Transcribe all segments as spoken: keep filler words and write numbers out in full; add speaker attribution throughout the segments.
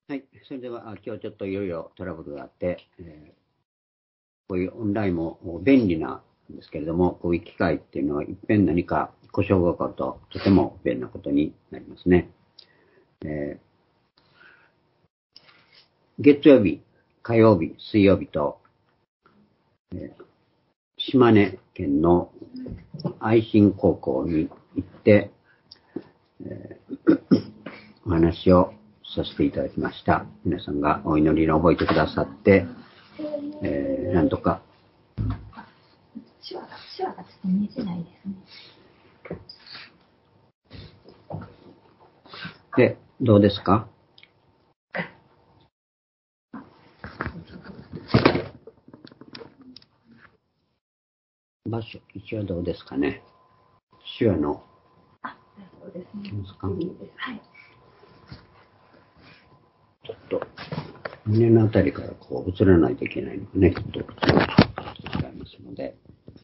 Speaker 1: はい。それでは、今日ちょっといろいろトラブルがあって、えー、こういうオンラインも便利なんですけれども、こういう機会っていうのは、いっぺん何か故障が起こると、とても便利なことになりますね。えー、月曜日、火曜日、水曜日と、えー、島根県の愛心高校に行って、えー、お話をさせていただきました。皆さんがお祈りに覚えてくださって、えー、なんとか。
Speaker 2: 手話が、手話がちょっと見えてないですね。
Speaker 1: で、どうですか？場所、一応どうですかね？手話の。
Speaker 2: あ、そうですね。
Speaker 1: ますか？
Speaker 2: はい。
Speaker 1: ちょっと、胸のあたりからこう映らないといけないのがね、ちょっと違いますので。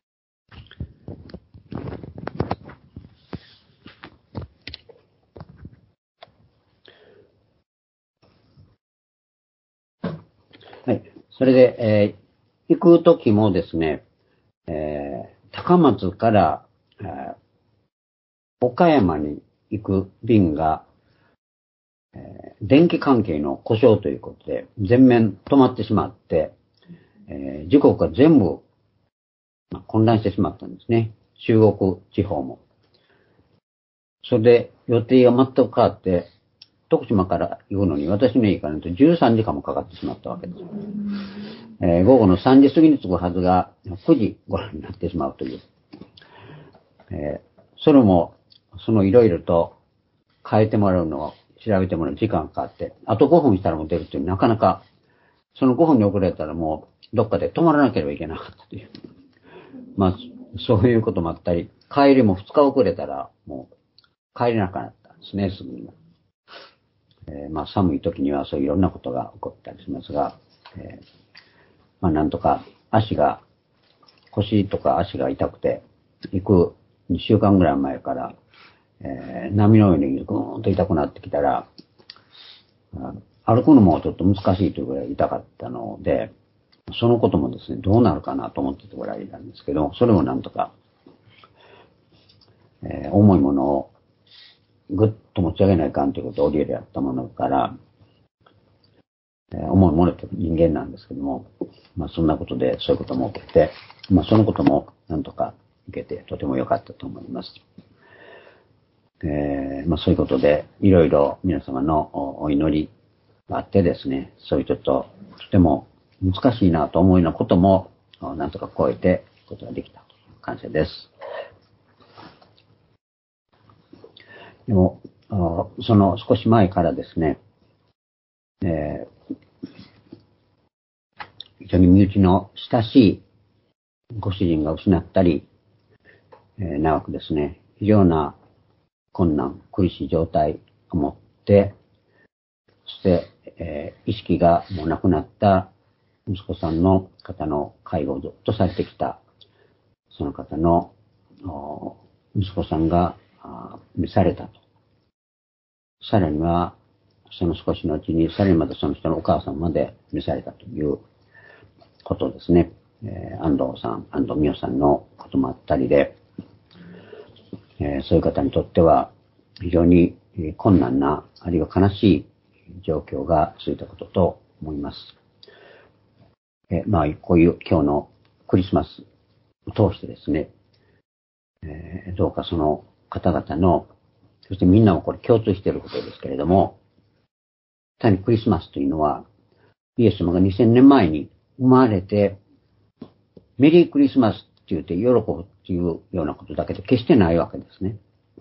Speaker 1: はい。それで、えー、行くときもですね、えー、高松から、えー、岡山に行く便が、えー、電気関係の故障ということで、全面止まってしまって、えー、時刻が全部、まあ、混乱してしまったんですね。中国地方も。それで予定が全く変わって、徳島から行くのに私の家からとじゅうさんじかんもかかってしまったわけです。えー、午後のさんじ過ぎに着くはずがくじ頃になってしまうという。えー、それも、そのいろいろと変えてもらうのを調べてもらう時間がかかって、あとごふんしたらもう出るという、なかなか、そのごふんに遅れたらもうどっかで止まらなければいけなかったという。まあ、そういうこともあったり、帰りもふつか遅れたらもう帰れなくなったんですね、すぐには。えー、まあ寒い時にはそういういろんなことが起こったりしますが、えー、まあなんとか足が、腰とか足が痛くて、行くにしゅうかんぐらい前から、えー、波のようにぐーんと痛くなってきたら、歩くのもちょっと難しいというぐらい痛かったので、そのこともですね、どうなるかなと思ってておられたんですけど、それをなんとか、えー、重いものをぐっと持ち上げないかんということを折り入れやったものから、えー、重いものと人間なんですけども、まあそんなことでそういうことも起きて、まあそのこともなんとか受けてとても良かったと思います。えー、まあそういうことで、いろいろ皆様のお祈りがあってですね、そういうちょっととても難しいなと思うようなこともなんとか超えていくことができたという感謝です。でも、その少し前からですね、えー、非常に身内の親しいご主人が失ったり、えー、長くですね、非常な困難、苦しい状態を持って、そして、えー、意識がもうなくなった息子さんの方の介護をずっとされてきた、その方の息子さんが召されたと。さらには、その少しのうちに、さらにまたその人のお母さんまで召されたということですね。えー、安藤さん、安藤美代さんのこともあったりで、えー、そういう方にとっては非常に困難な、あるいは悲しい状況が続いたことと思います。えー、まあ、こういう今日のクリスマスを通してですね、えー、どうかその方々の、そしてみんなもこれ共通していることですけれども、単にクリスマスというのは、イエス様がにせんねんまえに生まれて、メリークリスマスって言って喜ぶっていうようなことだけで決してないわけですね。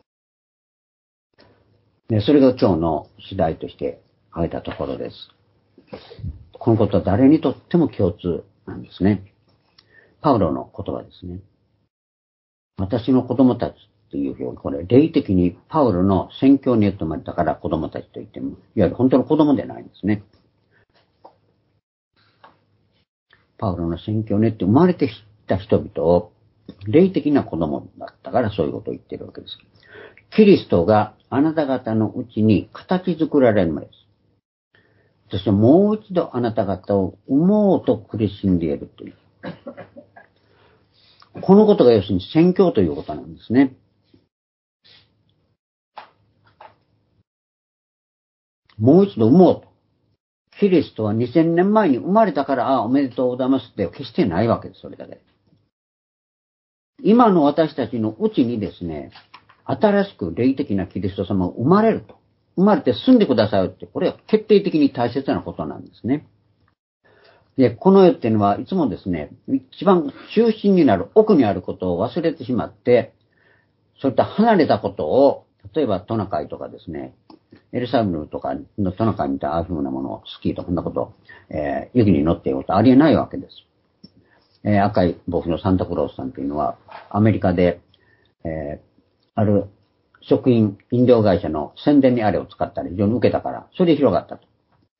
Speaker 1: で、それが今日の主題として挙げたところです。このことは誰にとっても共通なんですね。パウロの言葉ですね。私の子供たちという表現、これ霊的にパウロの宣教によって生まれたから子供たちと言っても、いわゆる本当の子供でないんですね。パウロの宣教によって生まれてきた人々を霊的な子供だったからそういうことを言っているわけです。キリストがあなた方のうちに形作られるのです。 そしてもう一度あなた方を産もうと苦しんでいるという。このことが要するに宣教ということなんですね。もう一度産もうと。キリストはにせんねんまえに生まれたから、ああ、おめでとうございますって決してないわけです、それだけ。今の私たちのうちにですね、新しく霊的なキリスト様が生まれると。生まれて住んでくださいって、これは決定的に大切なことなんですね。で、この世っていうのはいつもですね、一番中心になる奥にあることを忘れてしまって、そういった離れたことを、例えばトナカイとかですね、エルサレムとかのトナカイみたいなああいうふうなものをスキーとかこんなことを、えー、雪に乗っていることはありえないわけです。えー、赤い帽子のサンタクロースさんっていうのは、アメリカで、えー、ある食品飲料会社の宣伝にあれを使ったら非常に受けたから、それで広がったと。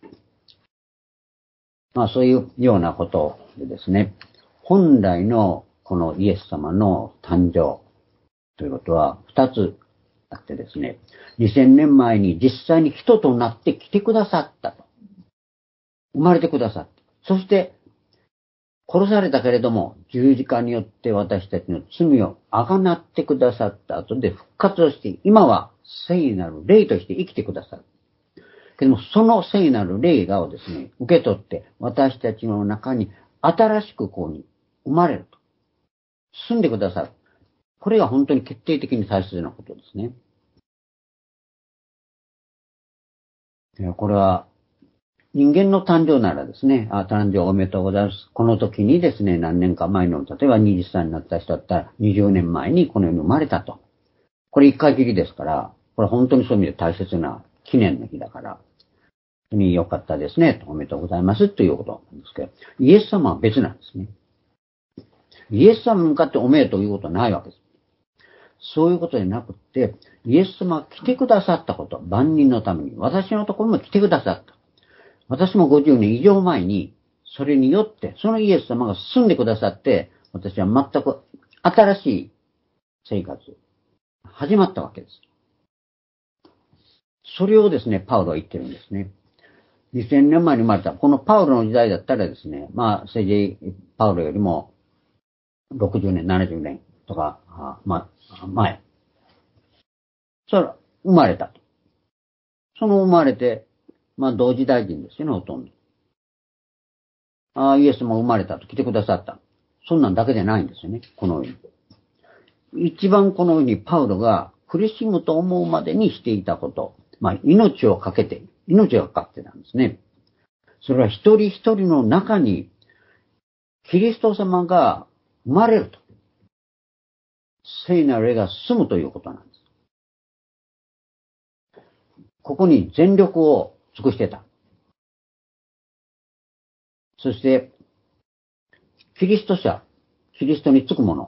Speaker 1: まあそういうようなことでですね、本来のこのイエス様の誕生ということは二つあってですね、にせんねんまえに実際に人となって来てくださったと。生まれてくださった。そして殺されたけれども十字架によって私たちの罪をあがなってくださった後で復活をして、今は聖なる霊として生きてくださる。けども、その聖なる霊がをですね、受け取って、私たちの中に新しくこうに生まれると。住んでくださる。これが本当に決定的に大切なことですね。これは、人間の誕生ならですね、あ、誕生おめでとうございます。この時にですね、何年か前の、例えばはたちになった人だったら、にじゅうねんまえにこの世に生まれたと。これ一回きりですから、これ本当にそういう意味で大切な記念の日だから、に良かったですね。おめでとうございます。ということなんですけど、イエス様は別なんですね。イエス様に向かっておめでとうということはないわけです。そういうことでなくって、イエス様が来てくださったこと、万人のために、私のところも来てくださった。私もごじゅうねん以上前に、それによって、そのイエス様が住んでくださって、私は全く新しい生活、始まったわけです。それをですね、パウロは言ってるんですね。にせんねんまえに生まれた。このパウロの時代だったらですね、まあ、政治、パウロよりもろくじゅうねん、ななじゅうねんとか、あまあ、前。それは生まれたと。その生まれて、まあ、同時代人ですよね、ほとんど。ああ、イエスも生まれたと来てくださった。そんなんだけじゃないんですよね、この世に。一番この世にパウロが苦しむと思うまでにしていたこと。まあ、命をかけて、命がかかってたんですね。それは一人一人の中に、キリスト様が生まれると。聖なる霊が住むということなんです。ここに全力を尽くしてた。そして、キリスト者、キリストにつくもの。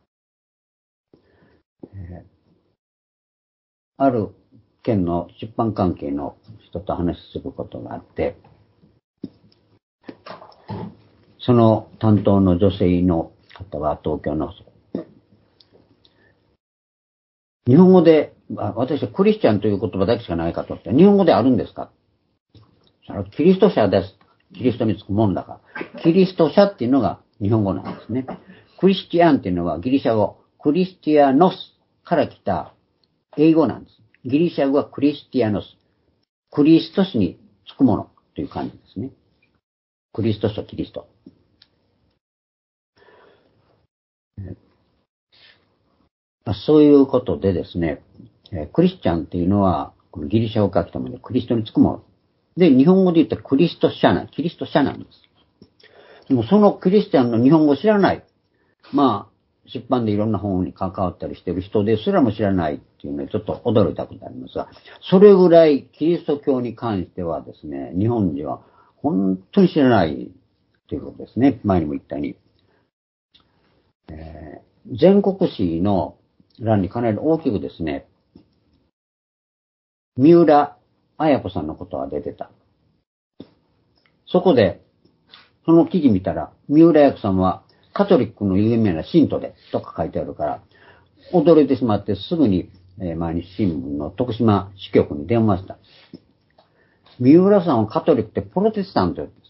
Speaker 1: えー、ある県の出版関係の人と話することがあって、その担当の女性の方は東京の日本語で、私はクリスチャンという言葉だけしかないかとって、日本語であるんですか？キリスト者です。キリストにつくもんだから。キリスト者っていうのが日本語なんですね。クリスチアンっていうのはギリシャ語、クリスティアノスから来た英語なんです。ギリシャ語はクリスティアノス。クリスト氏につくものという感じですね。クリスト者、キリスト。そういうことでですね、クリスチャンっていうのは、このギリシャ語から来たものでクリストにつくもの。で、日本語で言ったらクリスト者なん、キリスト者なんです。でもそのクリスチャンの日本語を知らない。まあ、出版でいろんな本に関わったりしている人ですらも知らないっていうのでちょっと驚いたことありますが、それぐらいキリスト教に関してはですね、日本人は本当に知らないということですね。前にも言ったように。えー、全国紙の欄にかなり大きくですね、三浦綾子さんのことが出てた。そこで、その記事見たら、三浦綾子さんはカトリックの有名な信徒で、とか書いてあるから、驚いてしまってすぐに、えー、毎日新聞の徳島支局に電話した。 三浦さんはカトリックってプロテスタントです。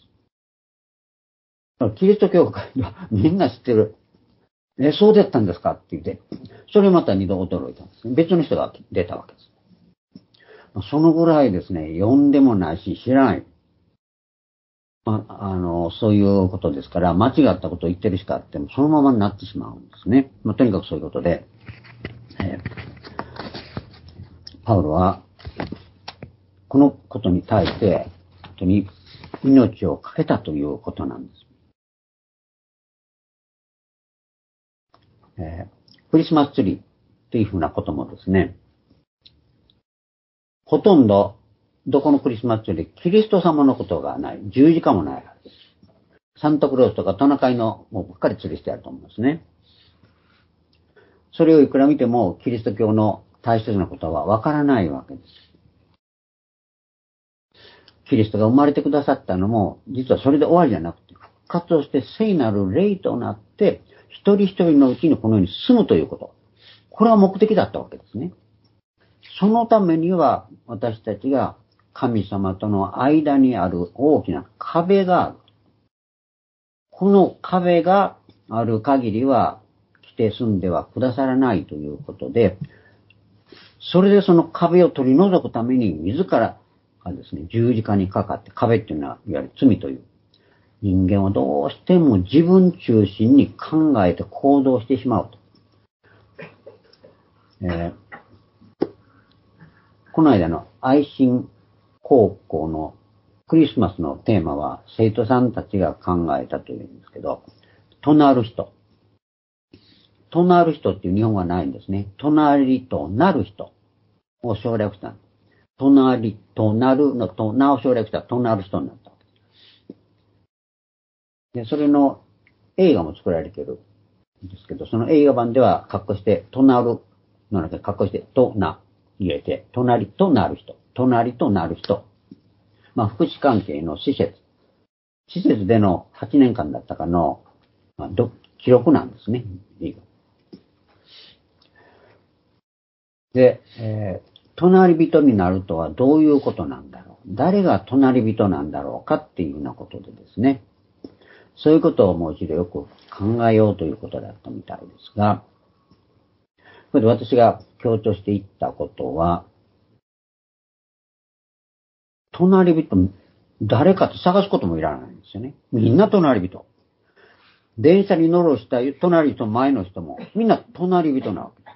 Speaker 1: キリスト教会ではみんな知ってる。え、そうだったんですかって言って、それまた二度驚いたんですね。別の人が出たわけです。そのぐらいですね、読んでもないし知らない。まあ、あの、そういうことですから、間違ったことを言ってるしかあっても、そのままになってしまうんですね。まあ、とにかくそういうことで、えー、パウロは、このことに対して、本当に命を懸けたということなんです。えー、クリスマスツリーっていうふうなこともですね、ほとんど、どこのクリスマスツリー、キリスト様のことがない。十字架もないはずです。サンタクロースとかトナカイのもうばっかり吊りしてあると思いますね。それをいくら見ても、キリスト教の大切なことはわからないわけです。キリストが生まれてくださったのも、実はそれで終わりじゃなくて、復活をして聖なる霊となって、一人一人のうちにこのように住むということ。これは目的だったわけですね。そのためには、私たちが神様との間にある大きな壁がある。この壁がある限りは、来て住んではくださらないということで、それでその壁を取り除くために自らがですね、十字架にかかって、壁っていうのは、いわゆる罪という。人間はどうしても自分中心に考えて行動してしまうと。えー、この間の愛心高校のクリスマスのテーマは生徒さんたちが考えたというんですけど、隣る人。隣る人っていう日本語はないんですね。隣となる人を省略した。隣となるのとなを省略したら隣る人になったわけです。で、それの映画も作られてるんですけど、その映画版では括弧して、隣るの中で括弧して、とな入れて、隣となる人。隣となる人。まあ、福祉関係の施設。施設でのはちねんかんだったかの、まあ、ど記録なんですね。で、えー、隣人になるとはどういうことなんだろう。誰が隣人なんだろうかっていうようなことでですね。そういうことをもう一度よく考えようということだったみたいですが、これで私が強調していったことは、隣人、誰かと探すこともいらないんですよね。みんな隣人。電車に乗ろうした隣人、前の人も、みんな隣人なわけです。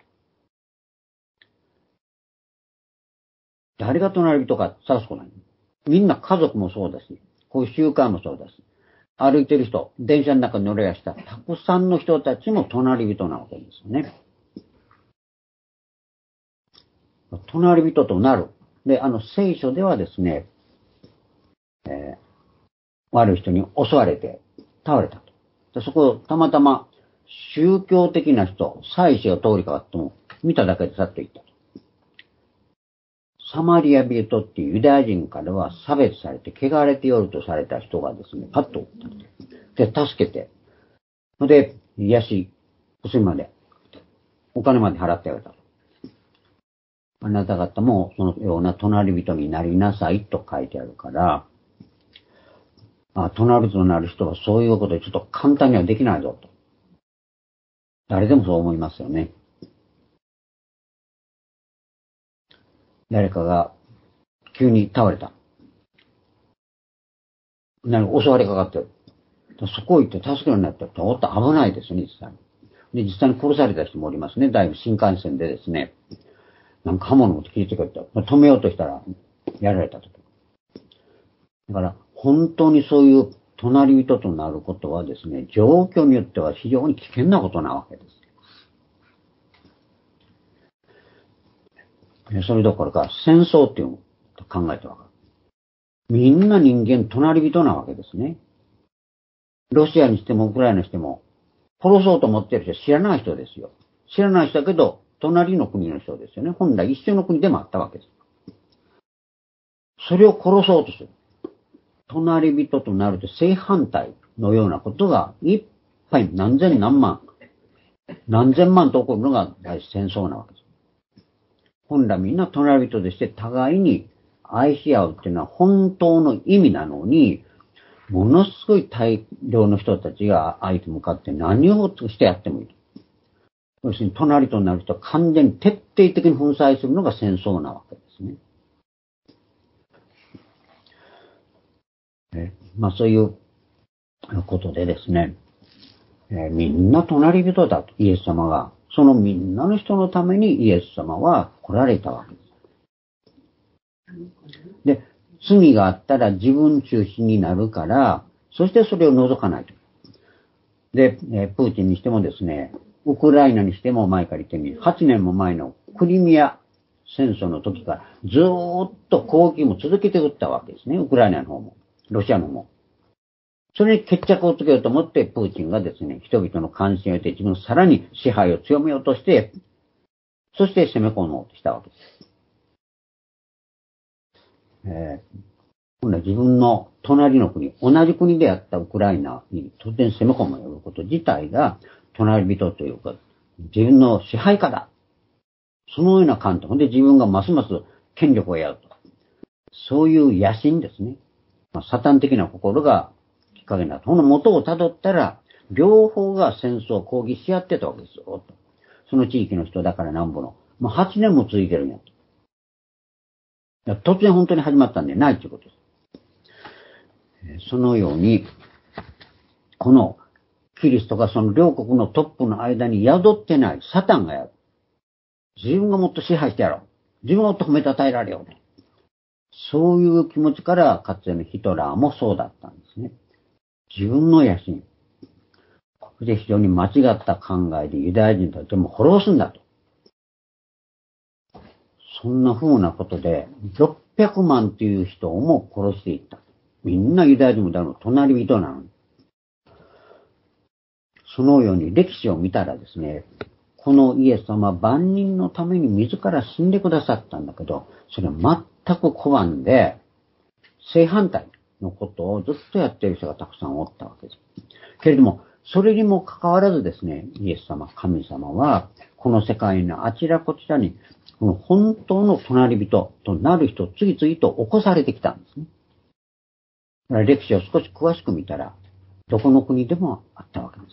Speaker 1: 誰が隣人か探すことない。みんな家族もそうだし、こういう習慣もそうだし、歩いてる人、電車の中に乗れやしたたくさんの人たちも隣人なわけですよね。隣人となる。で、あの聖書ではですね、えー、悪い人に襲われて倒れたと。でそこをたまたま宗教的な人、祭司が通りかかっても見ただけでさっと行ったと。サマリア人っていうユダヤ人からは差別されて汚れておるとされた人がですね、パッとで、助けて、で、癒し、薬まで、お金まで払ってあげたと。あなた方もそのような隣人になりなさいと書いてあるから、あ、隣人になる人はそういうことでちょっと簡単にはできないぞと。誰でもそう思いますよね。誰かが急に倒れた。何か襲われかかってる。そこを行って助けるようになったら、おっと危ないですね、実際に。で、実際に殺された人もおりますね。だいぶ新幹線でですね、なんか刃物持って切りつけて、止めようとしたら、やられたと。だから、本当にそういう隣人となることはですね、状況によっては非常に危険なことなわけです。それどころか、戦争っていうのと考えてわかる。みんな人間隣人なわけですね。ロシアにしてもウクライナにしても、殺そうと思ってる人は知らない人ですよ。知らない人だけど、隣の国の人ですよね。本来一緒の国でもあったわけです。それを殺そうとする。隣人となると正反対のようなことがいっぱい何千何万、何千万と起こるのが戦争なわけです。本来みんな隣人でして互いに愛し合うっていうのは本当の意味なのに、ものすごい大量の人たちが相手に向かって何をしてやってもいい。要するに隣となる人は完全に徹底的に粉砕するのが戦争なわけですね。えまあそういうことでですね、えー、みんな隣人だとイエス様が、そのみんなの人のためにイエス様は来られたわけです。で、罪があったら自分中心になるから、そしてそれを除かないと。で、えー、プーチンにしてもですね、ウクライナにしても前から言ってみる、はちねんも前のクリミア戦争の時からずーっと攻撃も続けて撃ったわけですね。ウクライナの方も、ロシアの方も。それに決着をつけようと思って、プーチンがですね、人々の関心を得て自分さらに支配を強めようとして、そして攻め込もうとしたわけです。えー、今度は自分の隣の国、同じ国であったウクライナに突然攻め込むこと自体が、隣人というか、自分の支配下だ。そのような観点で自分がますます権力をやると。そういう野心ですね。まあ、サタン的な心がきっかけになった。この元を辿ったら、両方が戦争を抗議し合ってたわけですよ。その地域の人だからなんぼの。もうはちねんも続いてるんやと。突然本当に始まったんでないということです。そのように、このキリストがその両国のトップの間に宿ってないサタンがやる。自分がもっと支配してやろう。自分がもっと褒めたたえられようね。そういう気持ちから、かつてのヒトラーもそうだったんですね。自分の野心。ここで非常に間違った考えでユダヤ人たちも滅ぼすんだと。そんな風なことで、ろっぴゃくまんという人をも殺していった。みんなユダヤ人もだの隣人なのに。そのように歴史を見たらですね、このイエス様は万人のために自ら死んでくださったんだけど、それは全く拒んで、正反対のことをずっとやっている人がたくさんおったわけです。けれども、それにもかかわらずですね、イエス様、神様は、この世界のあちらこちらに、この本当の隣人となる人を次々と起こされてきたんですね。だから歴史を少し詳しく見たら、どこの国でもあったわけです。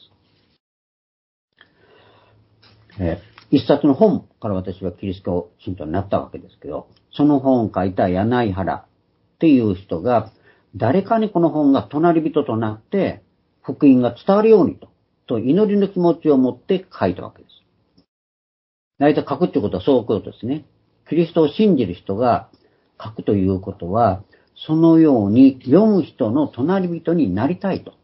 Speaker 1: えー、一冊の本から私はキリスト信徒になったわけですけど、その本を書いた柳原っていう人が、誰かにこの本が隣人となって、福音が伝わるようにと、と祈りの気持ちを持って書いたわけです。大体書くということはそういうことですね。キリストを信じる人が書くということは、そのように読む人の隣人になりたいと。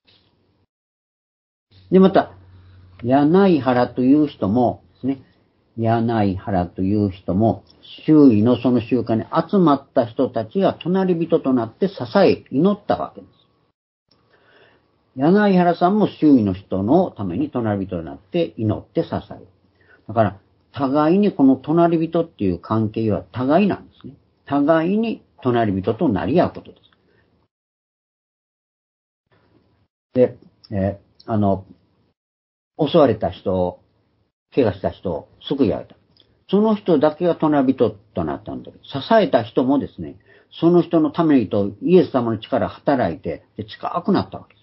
Speaker 1: で、また、柳原という人もですね、柳原という人も、周囲のその集会に集まった人たちが隣人となって支え、祈ったわけです。柳原さんも周囲の人のために隣人となって祈って支える。だから、互いにこの隣人っていう関係は互いなんですね。互いに隣人となり合うことです。で、えー、あの、襲われた人、怪我した人を救い上げた。その人だけが隣人となったんだけど、支えた人もですね、その人のためにとイエス様の力が働いて、で近くなったわけです。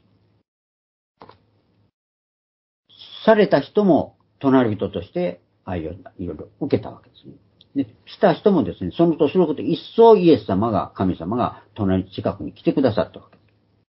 Speaker 1: された人も隣人として愛をいろいろ受けたわけですね。で、した人もですね、そのとすることで一層イエス様が、神様が隣近くに来てくださったわけです。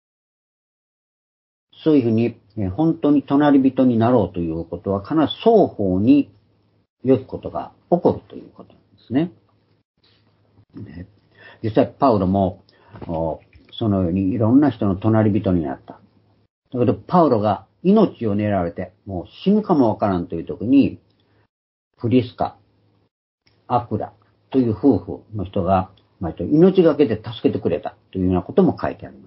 Speaker 1: そういうふうに、本当に隣人になろうということは必ず双方に良きことが起こるということなんですね。ね、実際パウロもそのようにいろんな人の隣人になった。だけどパウロが命を狙われてもう死ぬかもわからんという時に、プリスカ、アクラという夫婦の人が命がけで助けてくれたというようなことも書いてあります。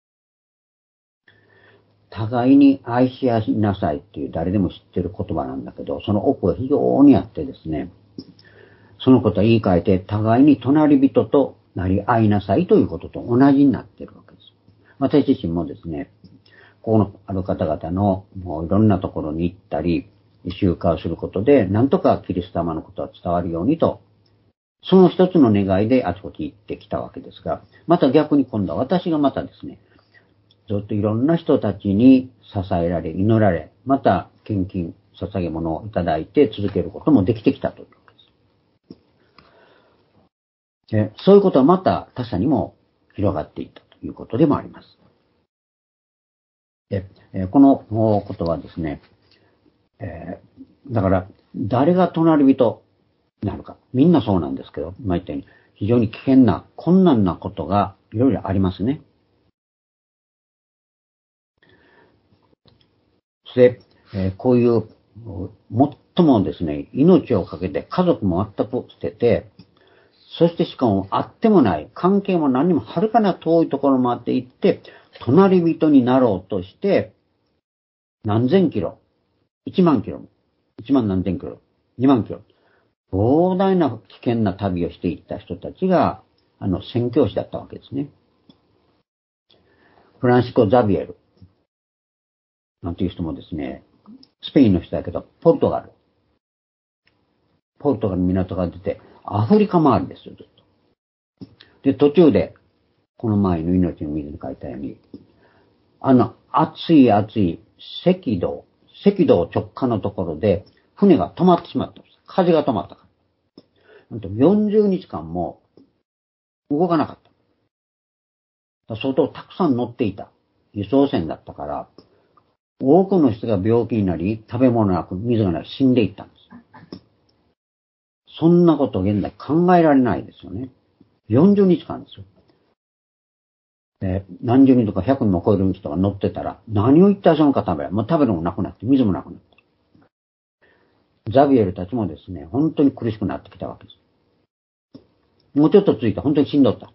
Speaker 1: 互いに愛し合いなさいっていう誰でも知ってる言葉なんだけど、その奥は非常にあってですね、そのことは言い換えて、互いに隣人となり合いなさいということと同じになっているわけです。私自身もですね、ここのある方々のもういろんなところに行ったり、集会をすることで、なんとかキリスト様のことが伝わるようにとその一つの願いであちこち行ってきたわけですが、また逆に今度は私がまたですね、ずっといろんな人たちに支えられ、祈られ、また献金、捧げ物をいただいて続けることもできてきたというわけです。で、そういうことはまた他者にも広がっていったということでもあります。で、このことはですね、えー、だから誰が隣人になるか、みんなそうなんですけど、今言ったように非常に危険な困難なことがいろいろありますね。そして、えー、こういう最もですね、命をかけて家族も全く捨てて、そしてしかも会ってもない、関係も何にも遥かな遠いところまで行って、隣人になろうとして、何千キロ、一万キロ、一万何千キロ、二万キロ、膨大な危険な旅をしていった人たちが、あの、宣教師だったわけですね。フランシコ・ザビエル、なんていう人もですね、スペインの人だけど、ポルトガル。ポルトガルの港が出て、アフリカ周りですよ、ずっと。で、途中で、この前の命の水に書いたように、あの、熱い熱い赤道、赤道直下のところで、船が止まってしまったんです。風が止まったから。なんとよんじゅうにちかんも動かなかった。相当たくさん乗っていた輸送船だったから、多くの人が病気になり、食べ物なく、水がなく死んでいったんです。そんなこと現在考えられないですよね。よんじゅうにちかんですよ。で、何十人とかひゃくにんも超える人が乗ってたら、何を言ったらそのか食べられる。もう食べるのもなくなって、水もなくなって。ザビエルたちもですね、本当に苦しくなってきたわけです。もうちょっとついて本当にしんどった。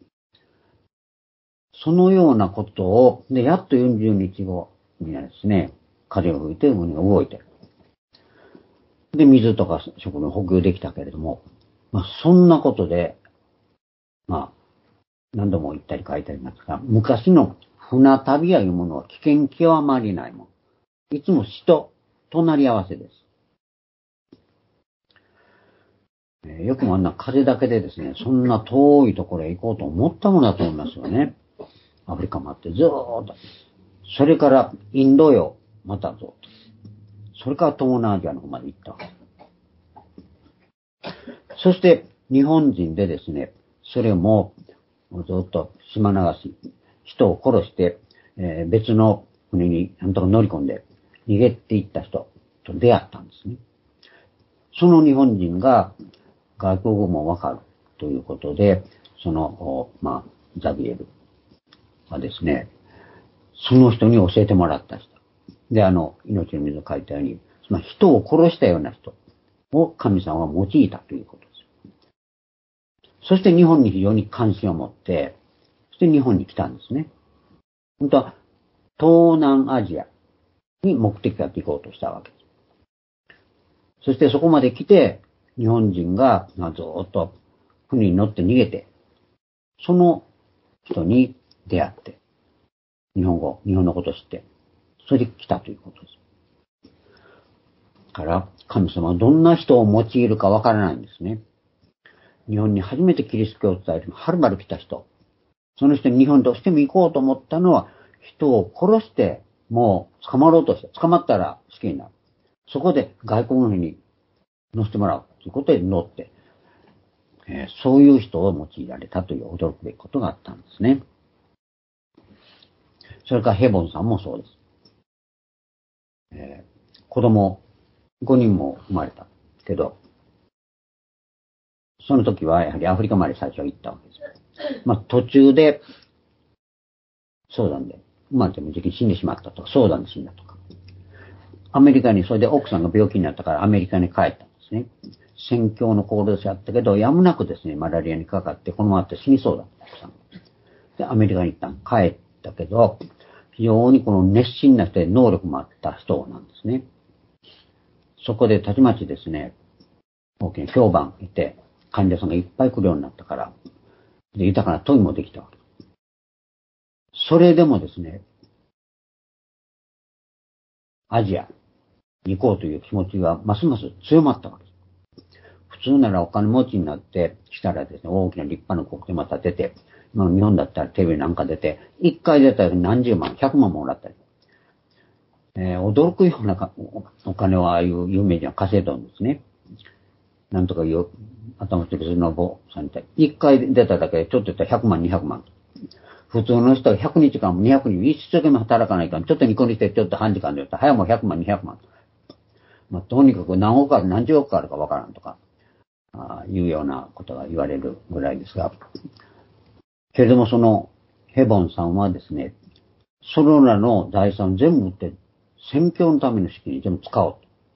Speaker 1: そのようなことを、で、やっとよんじゅうにちごにはですね、風が吹いて海が動いてる。で、水とか食料補給できたけれども、まあ、そんなことで、まあ、何度も言ったり書いてありますが、昔の船旅やいうものは危険極まりないもの。いつも死と隣り合わせです。えー、よくもあんな風だけでですね、そんな遠いところへ行こうと思ったものだと思いますよね。アフリカもあってずーっと。それからインド洋、またずっと。それから東南アジアの方まで行ったわけです。そして日本人でですね、それもずっと島流し、人を殺して、えー、別の船になんとか乗り込んで逃げていった人と出会ったんですね。その日本人が外国語もわかるということで、その、まあ、ザビエルはですね、その人に教えてもらった人。で、あの、命の水を書いたように、その人を殺したような人を神様は用いたということです。そして日本に非常に関心を持って、そして日本に来たんですね。本当は東南アジアに目的が行こうとしたわけです。そしてそこまで来て、日本人がずっと船に乗って逃げて、その人に出会って、日本語、日本のことを知って、それで来たということです。だから、神様はどんな人を用いるかわからないんですね。日本に初めてキリスト教を伝える、はるばる来た人。その人に日本どうしても行こうと思ったのは、人を殺して、もう捕まろうとして、捕まったら死刑になる。そこで外国の船に乗せてもらうということで乗って、えー、そういう人を用いられたという驚くべきことがあったんですね。それからヘボンさんもそうです。えー、子供ごにんも生まれたけど、その時はやはりアフリカまで最初は行ったわけです。まあ途中で、早産で、生まれても時期に死んでしまったとか、早産で死んだとか。アメリカに、それで奥さんが病気になったからアメリカに帰ったんですね。宣教の行動者だったけど、やむなくですね、マラリアにかかって、このままって死にそうだった。奥さん。で、アメリカに行ったん、帰ったけど、非常にこの熱心な人で能力もあった人なんですね。そこでたちまちですね、大きな評判いて、患者さんがいっぱい来るようになったから、で、豊かな富もできたわけ。それでもですね、アジアに行こうという気持ちがますます強まったわけです。 普通ならお金持ちになってしたらですね、大きな立派な国旗また出て、今の日本だったらテレビなんか出て、一回出たら何十万、百万もらったり。えー、驚くようなお金をああいう有名人は稼いだんですね。なんとかいう頭つるすの坊さんみたい。一回出ただけでちょっと言ったらひゃくまん、にひゃくまん。普通の人はひゃくにちかんもにひゃくにち、一生懸命働かないから、ちょっとニコニしてちょっと半時間で言ったら、早もうひゃくまん、にひゃくまん。まあ、とにかく何億ある、何十億あるかわからんとか、あいうようなことが言われるぐらいですが。けれどもそのヘボンさんはですね、そのらの財産全部売って宣教のための資金に全部使おう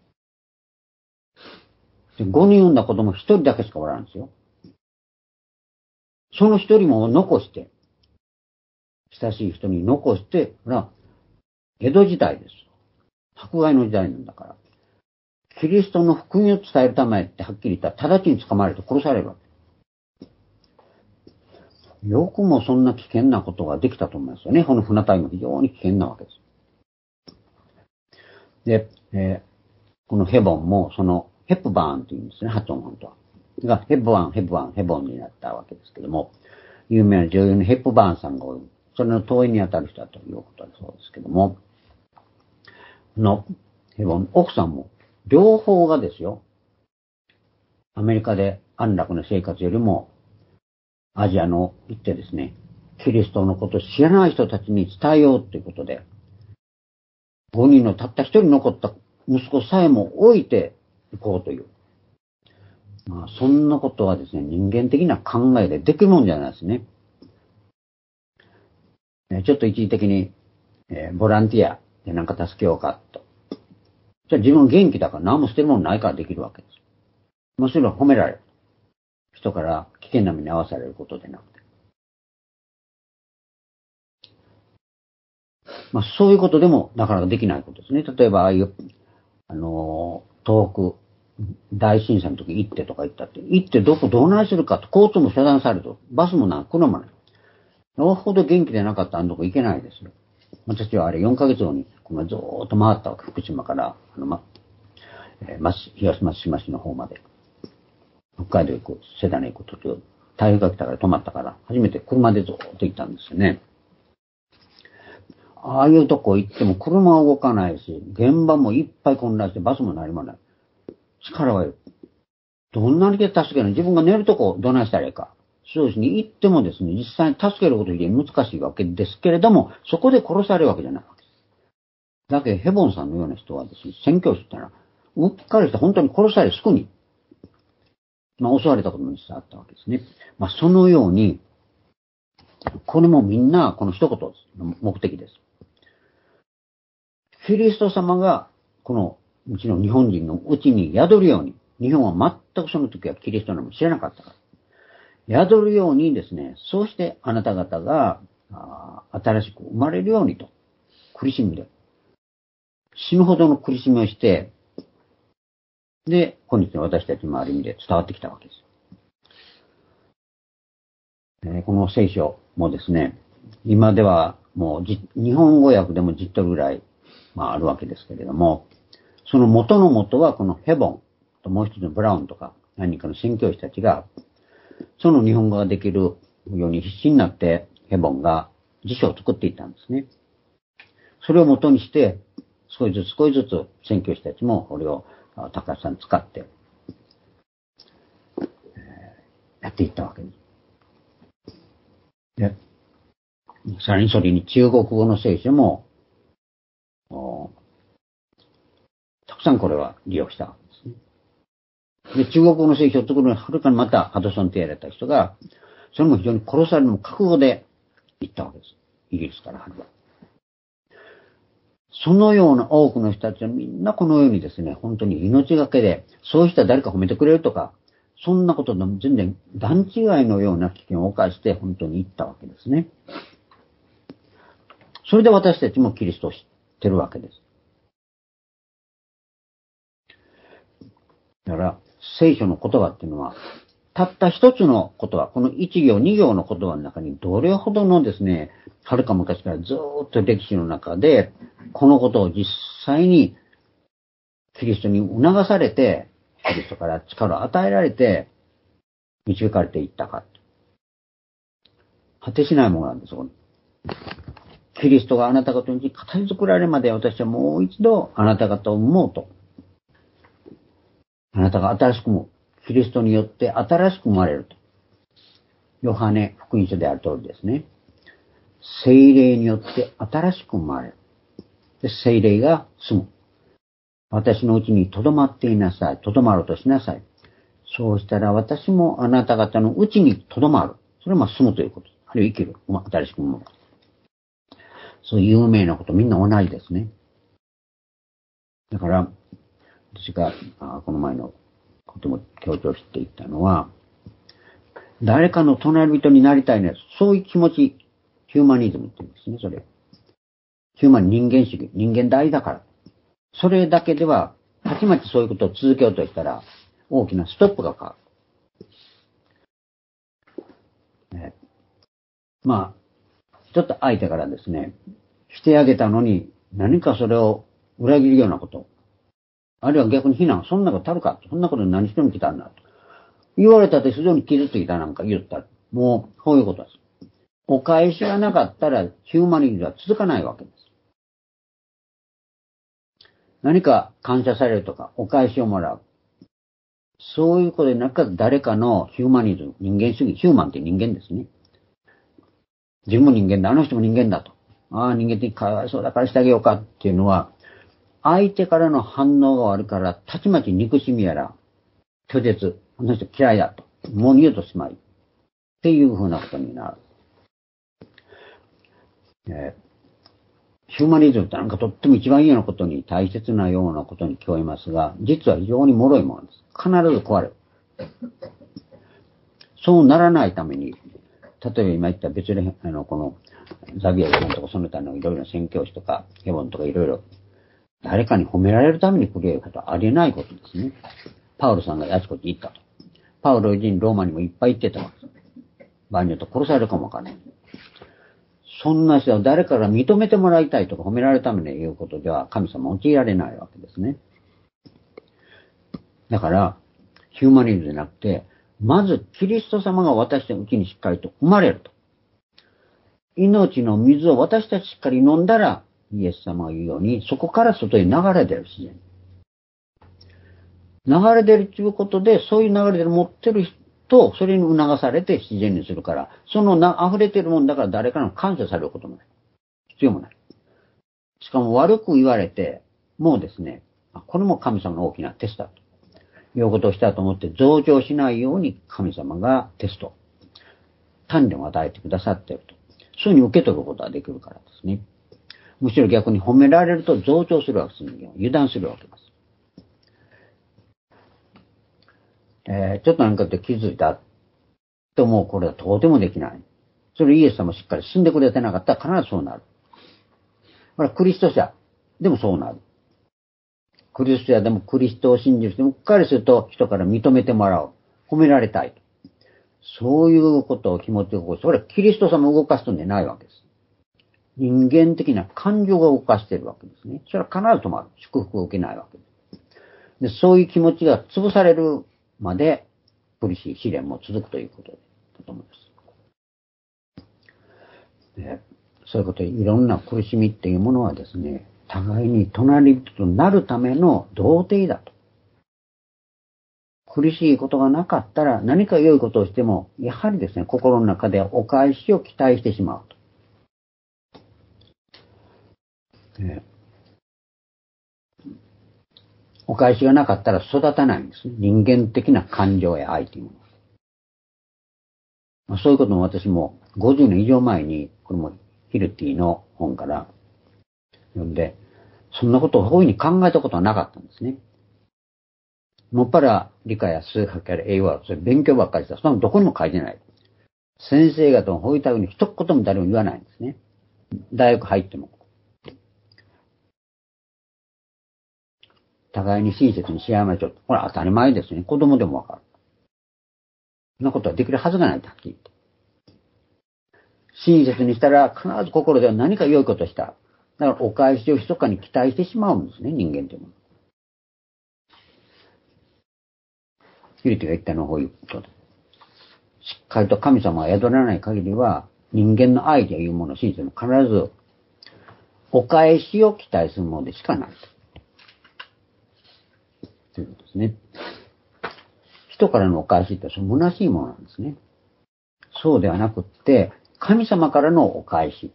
Speaker 1: と。で、ごにん産んだ子供ひとりだけしかおらんですよ。その一人も残して、親しい人に残して、ほら、江戸時代です。迫害の時代なんだから。キリストの福音を伝えるためってはっきり言ったら、直ちに捕まえると殺されるわけ。よくもそんな危険なことができたと思いますよね。この船隊も非常に危険なわけです。で、えー、このヘボンも、その、ヘプバーンって言うんですね、発音本当は。が、ヘブワン、ヘブワン、ヘボンになったわけですけども、有名な女優のヘップバーンさんが多い。それの遠いにあたる人だということだそうですけども、の、ヘボン、奥さんも、両方がですよ、アメリカで安楽な生活よりも、アジアの行ってですね、キリストのことを知らない人たちに伝えようということで、ごにんのたった一人残った息子さえも置いていこうという。まあ、そんなことはですね、人間的な考えでできるもんじゃないですね。ちょっと一時的に、えー、ボランティアでなんか助けようかと。じゃあ自分元気だから何も捨てるものないからできるわけです。もちろん褒められる。人から危険な目に遭わされることでなくて。まあそういうことでもなかなかできないことですね。例えばああいう、あのー、東北大震災の時行ってとか行ったって、行ってどこどうないするかと、交通も遮断されると、バスもな、車もない。よほど元気でなかったらあのとこ行けないですよ。私はあれよんかげつごに、このずーっと回ったわけ。福島から、あの、ま、えー、東松島市の方まで。北海道行く、世田谷行く途中、台風が来たから止まったから、初めて車でずーっと行ったんですよね。ああいうとこ行っても車は動かないし、現場もいっぱい混乱して、バスも何もない。力はいる。どんなにで助けるの？自分が寝るとこどないしたらいいか。そうですね。行ってもですね、実際に助けること非常に難しいわけですけれども、そこで殺されるわけじゃないわけです。だけど、ヘボンさんのような人はですね、宣教師ってのは、うっかりして本当に殺されすぐに、まあ襲われたことも実際あったわけですね。まあそのように、これもみんなこの一言です。目的です。キリスト様が、このうちの日本人のうちに宿るように、日本は全くその時はキリストのも知らなかったから。宿るようにですね、そうしてあなた方が新しく生まれるようにと、苦しみで、死ぬほどの苦しみをして、で、今日の私たちもある意味で伝わってきたわけです。えー、この聖書もですね、今ではもう日本語訳でもじっとぐらい、まあ、あるわけですけれども、その元の元はこのヘボンともう一つのブラウンとか何かの宣教師たちが、その日本語ができるように必死になってヘボンが辞書を作っていったんですね。それを元にして、少しずつ少しずつ宣教師たちもこれを高橋さん使って、やっていったわけです。で、さらにそれに中国語の聖書も、たくさんこれは利用したわけですね。で、中国語の聖書を作るのにはるかにまたハドソンってやられた人が、それも非常に殺されるのも覚悟で行ったわけです。イギリスから春は。そのような多くの人たちはみんなこのようにですね、本当に命がけで、そういう人は誰か褒めてくれるとか、そんなことでも全然段違いのような危険を冒して本当に行ったわけですね。それで私たちもキリストを知ってるわけです。だから、聖書の言葉っていうのは、たった一つの言葉、この一行二行の言葉の中にどれほどのですね、はるか昔からずーっと歴史の中で、このことを実際にキリストに促されて、 キリストから力を与えられて、導かれていったか。果てしないものなんですよ。キリストがあなた方に形作られるまで私はもう一度あなた方を生もうと。あなたが新しくも、キリストによって新しく生まれると。ヨハネ福音書である通りですね。聖霊によって新しく生まれる。で聖霊が住む。私のうちに留まっていなさい。留まろうとしなさい。そうしたら私もあなた方のうちに留まる。それはまあ住むということ。あるいは生きる。新しく生む。そういう有名なことみんな同じですね。だから、私がこの前のことも強調していったのは、誰かの隣人になりたいね。そういう気持ち、ヒューマニズムって言うんですね、それ。ヒューマン人間主義、人間大だから。それだけでは、たちまちそういうことを続けようとしたら、大きなストップがかかる。ね、まあ、ちょっと相手からですね、してあげたのに、何かそれを裏切るようなこと。あるいは逆に非難、そんなことあるか、そんなことに何しても来たんだと。言われたって非常に傷ついたなんか言ったら、もう、こういうことです。お返しがなかったら、ヒューマニズムは続かないわけです。何か感謝されるとか、お返しをもらう。そういうことで、なんか誰かのヒューマニズム、人間主義、ヒューマンって人間ですね。自分も人間だ、あの人も人間だと。ああ、人間的かわいそうだからしてあげようかっていうのは、相手からの反応が悪いから、たちまち憎しみやら、拒絶、あの人嫌いだと。もう二度としまい。っていうふうなことになる。えーヒューマニズムってなんかとっても一番いいようなことに大切なようなことに聞こえますが、実は非常に脆いものです。必ず壊れる。そうならないために、例えば今言った別に、あの、この、ザビエルさんとかその他のいろいろな宣教師とか、ヘボンとかいろいろ、誰かに褒められるために来ることはありえないことですね。パウロさんがあちこち行ったと。パウロ人ローマにもいっぱい行ってたわけです。場合によって殺されるかもわからない。そんな人は誰かが認めてもらいたいとか褒められるために言うことでは神様は用いられないわけですね。だから、ヒューマニズムじゃなくて、まずキリスト様が私たちのうちにしっかりと生まれると。命の水を私たちしっかり飲んだら、イエス様が言うように、そこから外に流れ出る自然。流れ出るということで、そういう流れで持ってる人、それに促されて自然にするから、そのな溢れてるもんだから誰からも感謝されることもない。必要もない。しかも悪く言われて、もうですね、これも神様の大きなテストだと。いうことをしたと思って増長しないように神様がテスト、鍛錬を与えてくださっていると。そういうふうに受け取ることができるからですね。むしろ逆に褒められると増長するわけです。油断するわけです。えー、ちょっとなんかで気づいたともうこれはとてもできない。それイエス様しっかり死んでくれてなかったら必ずそうなる。これはクリスト者でもそうなる。クリスト者でもクリストを信じる人もうっかりすると人から認めてもらおう。褒められたい。そういうことを気持ちを起こす。それはキリスト様を動かすんでないわけです。人間的な感情が動かしているわけですね。それは必ず止まる。祝福を受けないわけです。で、そういう気持ちが潰されるまで苦しい試練も続くということだと思います。で、そういうことでいろんな苦しみっていうものはですね、互いに隣人となるための童貞だと。苦しいことがなかったら何か良いことをしても、やはりですね、心の中でお返しを期待してしまうと。えー、お返しがなかったら育たないんですね。人間的な感情や愛というもの。まあ、そういうことも私もごじゅうねん以上前に、これもヒルティの本から読んで、そんなことをこういうふうに考えたことはなかったんですね。もっぱら理科や数学や英語はそれ勉強ばっかりした。そんなのどこにも書いてない。先生方もこういったふうに一言も誰も言わないんですね。大学入っても。互いに親切にし合いましょう。これは当たり前ですね。子供でもわかる。そんなことはできるはずがないとはっきり言って。親切にしたら必ず心では何か良いことをした。だからお返しを密かに期待してしまうんですね、人間というのは。 ゆりてが言ったのはこういうことで。しっかりと神様が宿らない限りは、人間の愛というものを信じても必ず、お返しを期待するものでしかない。ということですね。人からのお返しってその虚しいものなんですね。そうではなくって、神様からのお返し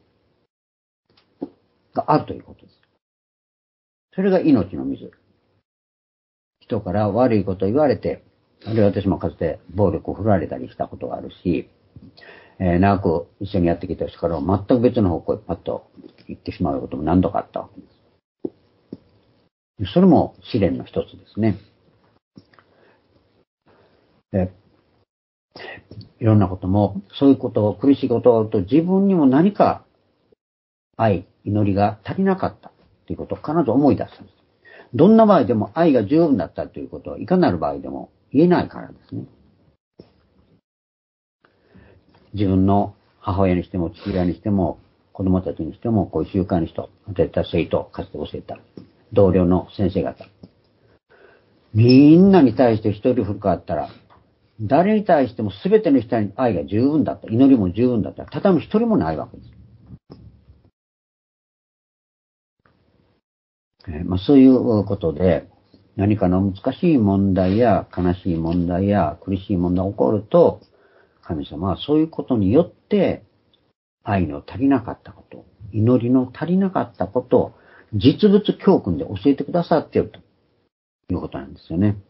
Speaker 1: があるということです。それが命の水。人から悪いことを言われて、あるいは私もかつて暴力を振られたりしたことがあるし、えー、長く一緒にやってきた人から全く別の方向へパッと行ってしまうことも何度かあったわけです。それも試練の一つですね。でいろんなことも、そういうことを、苦しいことがあると自分にも何か愛、祈りが足りなかったということを必ず思い出すんです。どんな場合でも愛が十分だったということはいかなる場合でも言えないからですね。自分の母親にしても父親にしても子供たちにしてもこういう習慣の人、与えた生徒、かつて教えた同僚の先生方、みんなに対して一人振り返ったら、誰に対しても全ての人に愛が十分だった、祈りも十分だった、ただの一人もないわけです。えーまあ、そういうことで、何かの難しい問題や悲しい問題や苦しい問題が起こると、神様はそういうことによって愛の足りなかったこと、祈りの足りなかったことを実物教訓で教えてくださっているということなんですよね。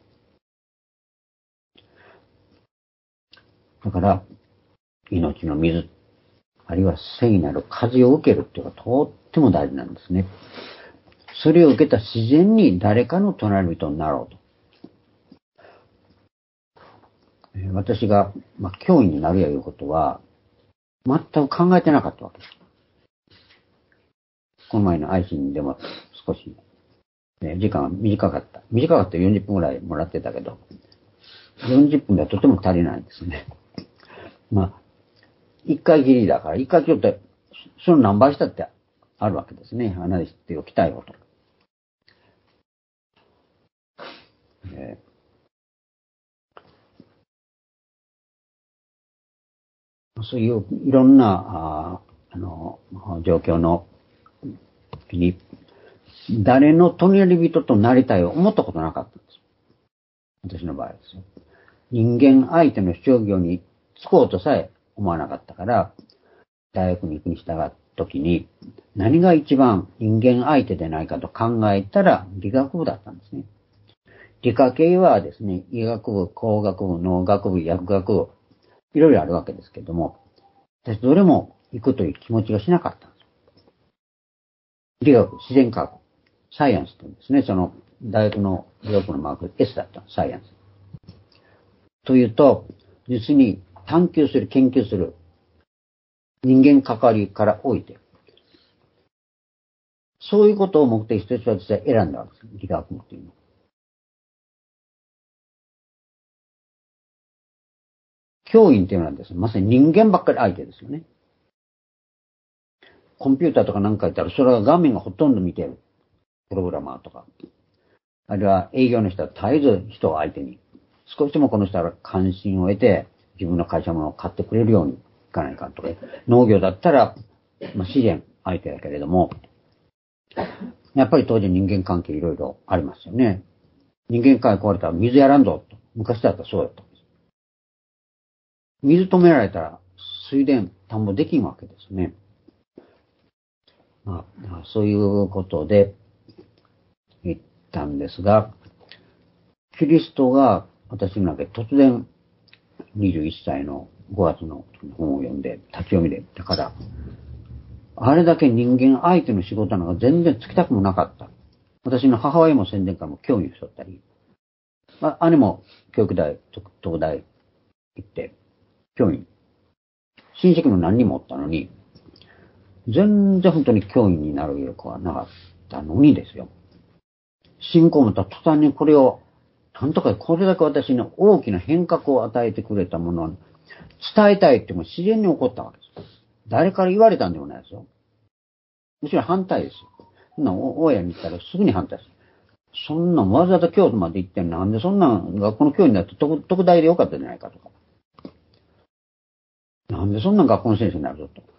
Speaker 1: だから、命の水、あるいは聖なる風を受けるっていうのはとっても大事なんですね。それを受けた自然に誰かの隣人になろうと。私が、まあ、教員になるやいうことは、全く考えてなかったわけです。この前の愛心でも少し、ね、時間は短かった。短かったらよんじゅっぷんぐらいもらってたけど、よんじゅっぷんではとても足りないんですね。まあ、一回きりだから、一回きりって、その何倍したってあるわけですね。話しておきたいこと。えー、そういういろんな、あ, あの、状況の時に、誰の隣人となりたいを思ったことなかったんです。私の場合ですよ。人間相手の商業に就こうとさえ思わなかったから、大学に行くに従った時に、何が一番人間相手でないかと考えたら理学部だったんですね。理科系はですね、医学部、工学部、農学部、薬学部、いろいろあるわけですけども、私どれも行くという気持ちがしなかったんです。理学、自然科学、サイエンスというんですね、その大学の理学のマーク エス だったサイエンス。というと、実に探求する、研究する、人間関わりからおいて、そういうことを目的として私は選んだわけです。理学部っていうの。教員っていうのはですね、まさに人間ばっかり相手ですよね。コンピューターとかなんか言ったら、それは画面がほとんど見てる。プログラマーとか。あるいは営業の人は絶えず人を相手に。少しでもこの人は関心を得て、自分の会社ものを買ってくれるようにいかないかとか。農業だったら、まあ、自然相手だけれども、やっぱり当時人間関係いろいろありますよね。人間関係壊れたら水やらんぞと。昔だったらそうだったんです。水止められたら水田、田んぼできんわけですね。まあ、そういうことで言ったんですが、キリストが私の中で突然にじゅういっさいのごがつの本を読んで、立ち読みで、だから、あれだけ人間相手の仕事なんか全然つきたくもなかった。私の母親も宣伝からも教員しとったり、まあ、姉も教育大、東大行って、教員。親戚も何人もおったのに、全然本当に教員になる余力はなかったのにですよ。信仰を持った途端にこれを、なんとかこれだけ私に大きな変革を与えてくれたものを伝えたいっても自然に起こったわけです。誰から言われたんでもないですよ。むしろ反対ですよ。そんな親に言ったらすぐに反対です。 そんなんわざわざ京都まで行ってなんでそんなん学校の教員だって特特大でよかったじゃないかとか。なんでそんなん学校の先生になるぞと。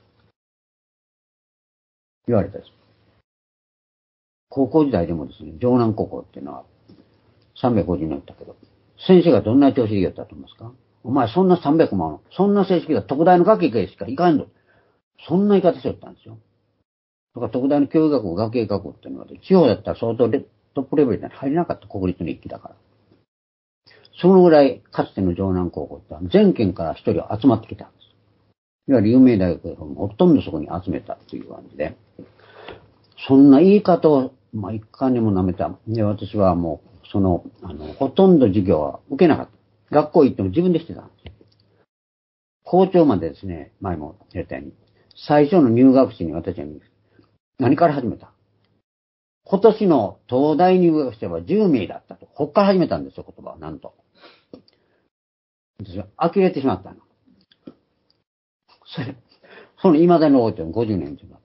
Speaker 1: 言われたです。高校時代でもですね、城南高校っていうのはさんびゃくごじゅうにんおったけど、先生がどんな調子で言ったと思いますか？お前そんなさんびゃくまん、そんな成績が特大の学芸しかいかんの。そんな言い方しよったんですよ。とか特大の教育学校、学芸学校っていうのは、地方だったら相当レトップレベルに入れなかった国立の一期だから。そのぐらい、かつての城南高校って全県から一人集まってきたんです。いわゆる有名大学でほとんどそこに集めたっていう感じで。そんな言い方を、まあ、一貫にも舐めた。で、私はもう、その、あの、ほとんど授業は受けなかった。学校行っても自分でしてたんです。校長までですね、前も言ったように、最初の入学式に私は何から始めた？今年の東大入学生はじゅうめいだったと。こっから始めたんですよ、言葉は。なんと。私は呆れてしまったの。それ、その未だに覚えてるごじゅうねん以上だった。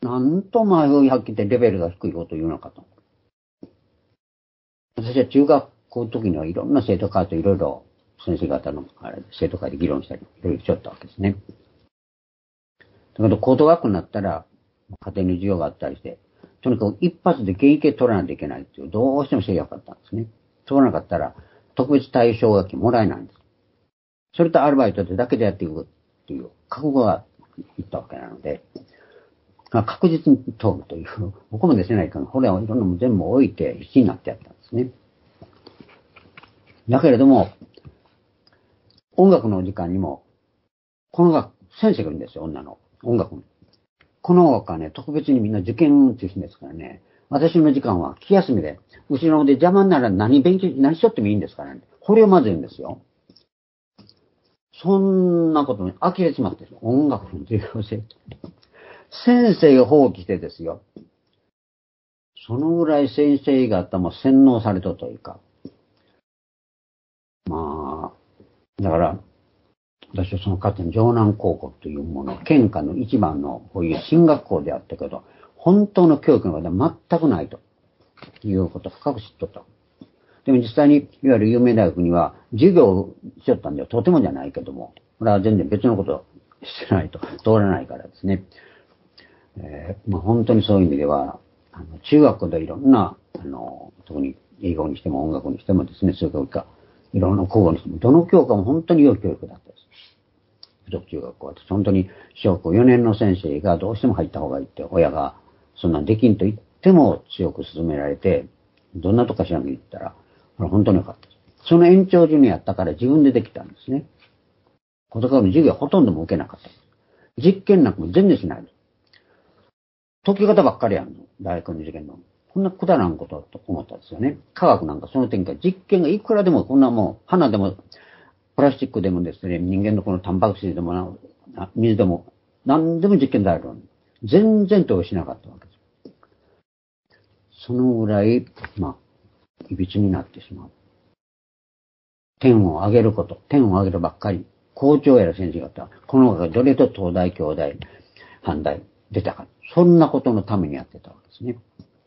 Speaker 1: なんと前をはっきり言ってレベルが低いことを言うのかと。私は中学校の時にはいろんな生徒会といろいろ先生方のあれ生徒会で議論したり、いろいろしちゃったわけですね。だけど高等学校になったら、家庭の授業があったりして、とにかく一発で現役取らないといけないっていう、どうしても制約があったんですね。取らなかったら、特別対象学金もらえないんです。それとアルバイトでだけでやっていくっていう覚悟がいったわけなので、確実に通るという、ここまでせないから、これはいろんなも全部置いて必死になってやったんですね。だけれども、音楽の時間にも、この学、先生がいるんですよ、女の。音楽の。この学はね、特別にみんな受験中心ですからね、私の時間は気休みで、後ろで邪魔になら何勉強、何しとってもいいんですからね。これをまず言うんですよ。そんなことに呆れちまってる。音楽の重要性。先生が放棄してですよ。そのぐらい先生方も洗脳されたというか。まあ、だから、私はそのかつての城南高校というもの、県下の一番のこういう進学校であったけど、本当の教育の方は全くないということを深く知っとった。でも実際に、いわゆる有名大学には授業をしよったんではとてもじゃないけども、これは全然別のことをしてないと通らないからですね。えーまあ、本当にそういう意味では、あの中学校でいろんな、あの、特に英語にしても音楽にしてもですね、数学科、いろんな国語にしても、どの教科も本当に良い教育だったです。付属中学校は、本当に小学校よねんの先生がどうしても入った方がいいって、親がそんなできんと言っても強く勧められて、どんなとこかしらに行ったら、これ本当に良かったです。その延長順にやったから自分でできたんですね。言葉の授業はほとんども受けなかった。実験なんかも全然しない。解き方ばっかりやんの。大学の受験の。こんなくだらんことと思ったんですよね。科学なんかその点から実験がいくらでも、こんなもう、花でも、プラスチックでもですね、人間のこのタンパク質でもな、水でも、何でも実験材料に。全然投資しなかったわけです。そのぐらい、まあ、いびつになってしまう。点を上げること、点を上げるばっかり。校長やら先生方、この中でどれと東大、京大、阪大出たか。そんなことのためにやってたわけですね。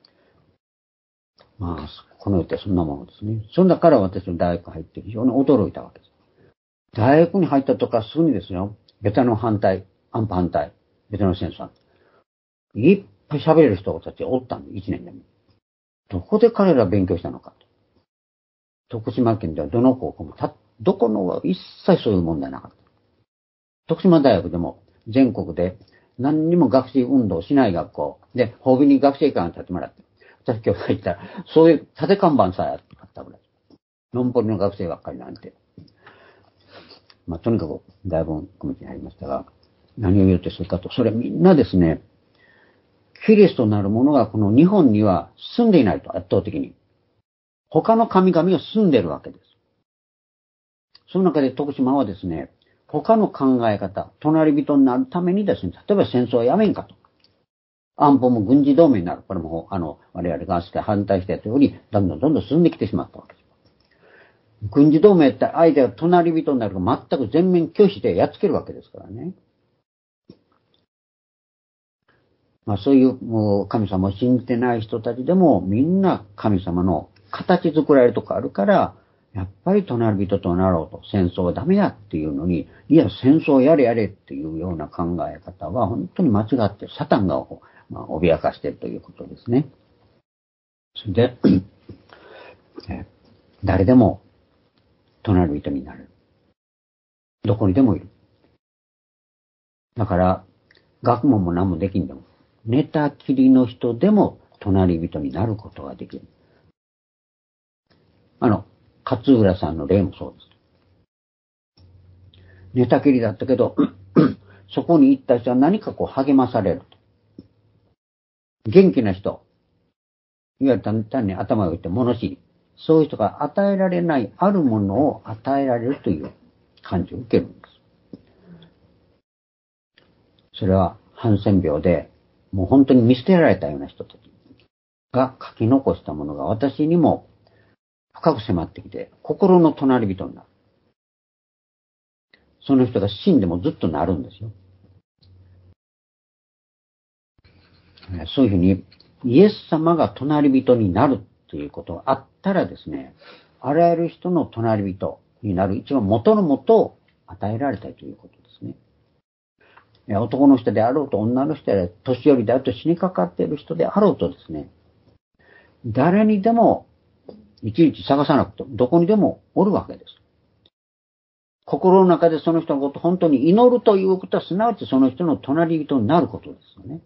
Speaker 1: まあ、この世ってそんなものですね。そんだから私の大学入って非常に驚いたわけです。大学に入ったとかすぐにですよ、ベトナム反対、安保反対、ベトナム戦争。いっぱい喋れる人たちおったんで、一年でも。どこで彼ら勉強したのかと。徳島県ではどの高校もた、どこのは一切そういう問題なかった。徳島大学でも全国で何にも学生運動しない学校で、褒美に学生館を建てもらって。私今日入ったら、そういう縦看板さえあったぐらい。のんぽりの学生ばっかりなんて。まあ、とにかく大分組に入りましたが、何を言うとするかと、それみんなですね、キリストなるものがこの日本には住んでいないと、圧倒的に。他の神々が住んでるわけです。その中で徳島はですね、他の考え方、隣人になるためにですね、例えば戦争はやめんかと。安保も軍事同盟になる。これも、あの、我々がして反対したやつより、どんどんどんどん進んできてしまったわけです。軍事同盟って相手が隣人になるか全く全面拒否してやっつけるわけですからね。 まあそういうもう神様を信じてない人たちでもみんな神様の形作られるとこあるから、やっぱり隣人となろうと、戦争はダメだっていうのに、いや戦争やれやれっていうような考え方は本当に間違って、サタンが、まあ、脅かしているということですね。それで、誰でも隣人になれる。どこにでもいる。だから、学問も何もできんでも、寝たきりの人でも隣人になることができる。あの、勝浦さんの例もそうです。寝たきりだったけど、そこに行った人は何かこう励まされると。元気な人、いわゆる単に頭を打って物知り、そういう人が与えられないあるものを与えられるという感じを受けるんです。それはハンセン病で、もう本当に見捨てられたような人たちが書き残したものが私にも深く迫ってきて、心の隣人になる。その人が死んでもずっとなるんですよ。そういうふうに、イエス様が隣人になるということがあったらですね、あらゆる人の隣人になる一番元の元を与えられたいということですね。男の人であろうと女の人であろうと年寄りであろうと死にかかっている人であろうとですね、誰にでもいちいち探さなくてもどこにでもおるわけです。心の中でその人のことを本当に祈るということはすなわちその人の隣人になることですよね。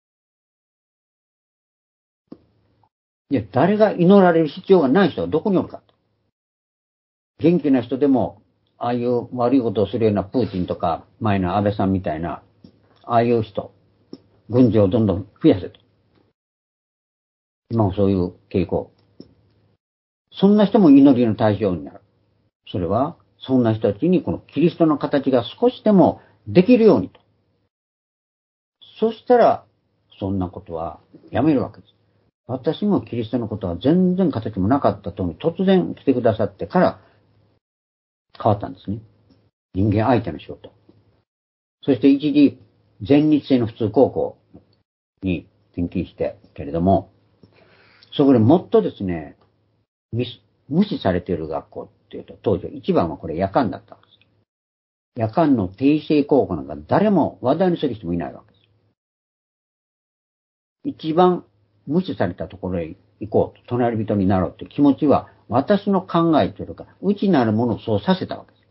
Speaker 1: いや、誰が祈られる必要がない人はどこにおるかと。元気な人でも、ああいう悪いことをするようなプーチンとか、前の安倍さんみたいな、ああいう人、軍事をどんどん増やせと。今もそういう傾向。そんな人も祈りの対象になる。それは、そんな人たちにこのキリストの形が少しでもできるようにと。そしたら、そんなことはやめるわけです。私もキリストのことは全然形もなかったとに突然来てくださってから変わったんですね。人間相手の仕事。そして一時、全日制の普通高校に転勤してけれども、そこでもっとですね、無視されている学校っていうと、当時一番はこれ夜間だったんです。夜間の定性高校なんか誰も話題にする人もいないわけです。一番無視されたところへ行こうと、隣人になろうという気持ちは、私の考えというか、内なるものをそうさせたわけです。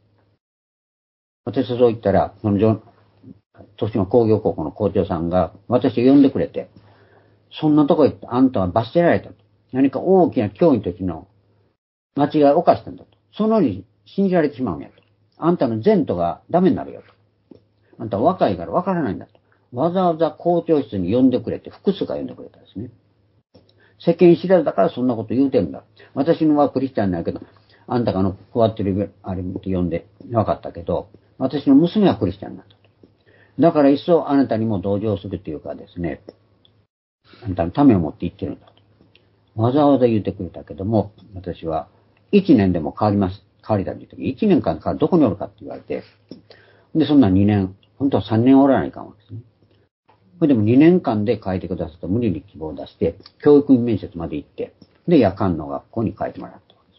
Speaker 1: 私はそう言ったら、その豊島工業高校の校長さんが私を呼んでくれて、そんなとこ行ってあんたは罰せられたと。何か大きな教員としての間違いを犯したんだと。そのように信じられてしまうんやと。あんたの前途がダメになるよと。あんたは若いから分からないんだと。わざわざ校長室に呼んでくれて、複数回呼んでくれたんですね。世間知らずだからそんなこと言うてるんだ。私のはクリスチャンなんやけど、あんたがあの、こうやってる、あれって呼んで分かったけど、私の娘はクリスチャンなんだと。だから一層あなたにも同情するというかですね、あんたのためを持って言ってるんだと。わざわざ言ってくれたけども、私は一年でも変わります。変わりだという時、一年間からどこにおるかって言われて、で、そんな二年、本当は三年おらないかんわけですね。それでもにねんかんで変えてくださった無理に希望を出して、教育院面接まで行って、で、夜間の学校に変えてもらったわけです。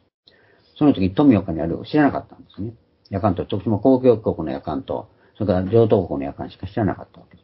Speaker 1: その時、富岡にある知らなかったんですね。夜間と、徳島工業高校の夜間と、それから上東高校の夜間しか知らなかったわけです。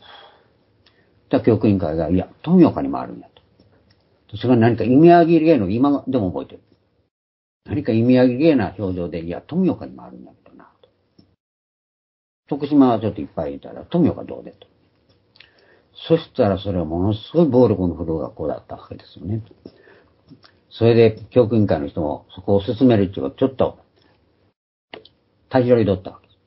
Speaker 1: じゃあ教育委員会が、いや、富岡にもあるんやと。それが何か意味上げ芸の今でも覚えてる。何か意味上げ芸な表情で、いや、富岡にもあるんやけどなと。徳島はちょっといっぱいいたら、富岡どうでと。そしたらそれはものすごい暴力の振るう学校だったわけですよね。それで教育委員会の人もそこを進めるっていうのはちょっと、たじろいどったわけです。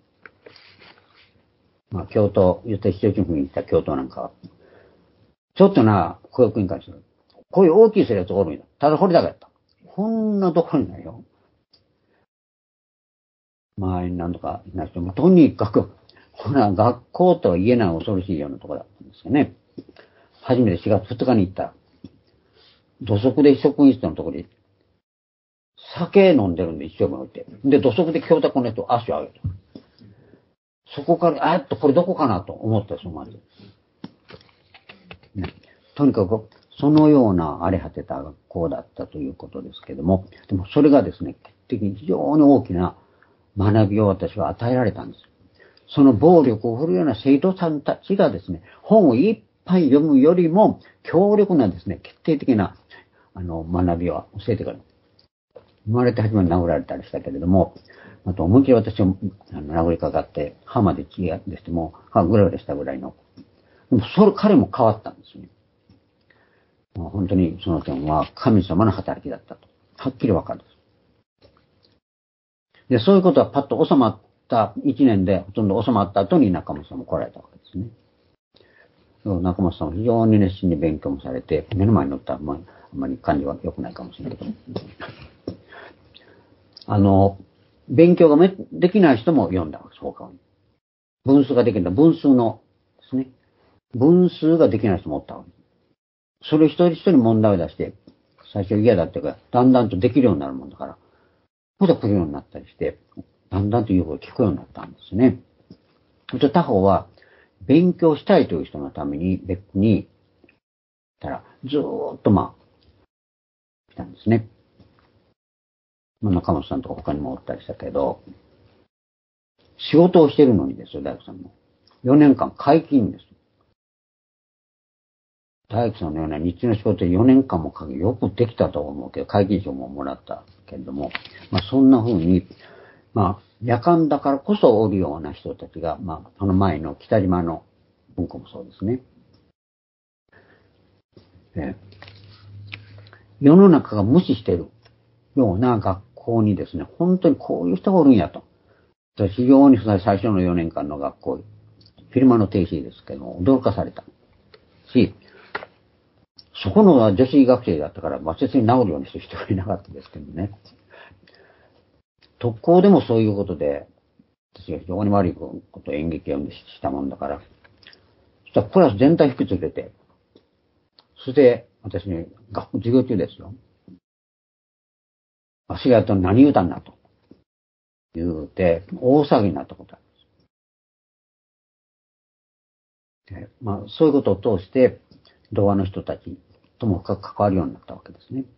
Speaker 1: まあ、京都、言って市長府に行った京都なんかは、ちょっとな、教育委員会の人、こういう大きいするやつおるんや。ただこれだけやった。こんなところにないよ。周りに何とかいない人も、とにかく、ほら、学校とは言えない恐ろしいようなところだったんですよね。初めてしがつふつかに行った。土足で職員室のところに、酒飲んでるんで一生懸命置いて。で、土足で京太この人足を上げた。そこから、あっと、これどこかなと思ったそのまで。 ね。とにかく、そのような荒れ果てた学校だったということですけども、でもそれがですね、結果的に非常に大きな学びを私は与えられたんです。その暴力を振るうような生徒さんたちがですね、本をいっぱい読むよりも強力なですね、決定的なあの学びを教えてくれる。生まれて初めに殴られたりしたけれども、あと思いっきり私を殴りかかって、歯まで血が出しても、歯ぐらぐらしたぐらいの。でもそれ、彼も変わったんですね。本当にその点は神様の働きだったと。はっきりわかるんです。で、そういうことはパッと収まった一年で、ほとんど収まった後に中本さんも来られたわけですね。中本さんは非常に熱心に勉強もされて、目の前に乗ったら、まあ、あんまり感じは良くないかもしれないけど。あの、勉強ができない人も読んだわけです、他に。分数ができない、分数のですね。分数ができない人もおったわけです。それ一人一人問題を出して、最初嫌だっていうか、だんだんとできるようになるもんだから、また来るようになったりして、だんだんと言うことを聞くようになったんですね。そして他方は、勉強したいという人のために別に、たら、ずーっとまあ、来たんですね。中本さんとか他にもおったりしたけど、仕事をしてるのにですよ、大工さんも。よねんかん皆勤です。大工さんのような日中の仕事でよねんかんもかけよくできたと思うけど、皆勤賞ももらったけれども、まあそんな風に、まあ夜間だからこそおるような人たちが、まあその前の北島の文庫もそうですね。え世の中が無視しているような学校にですね、本当にこういう人がおるんやと。非常に最初のよねんかんの学校、昼間の定子ですけども、驚かされたし、そこの女子学生だったから、松接に治るようにしてる人がいなかったですけどね。特攻でもそういうことで、私が非常に悪いことを演劇をしたもんだから、そしたらクラス全体引きつけて、そして私に学校授業中ですよ。足がやったの何言うたんだと言うて、大騒ぎになったことあるんです。まあ、そういうことを通して、童話の人たちとも深く関わるようになったわけですね。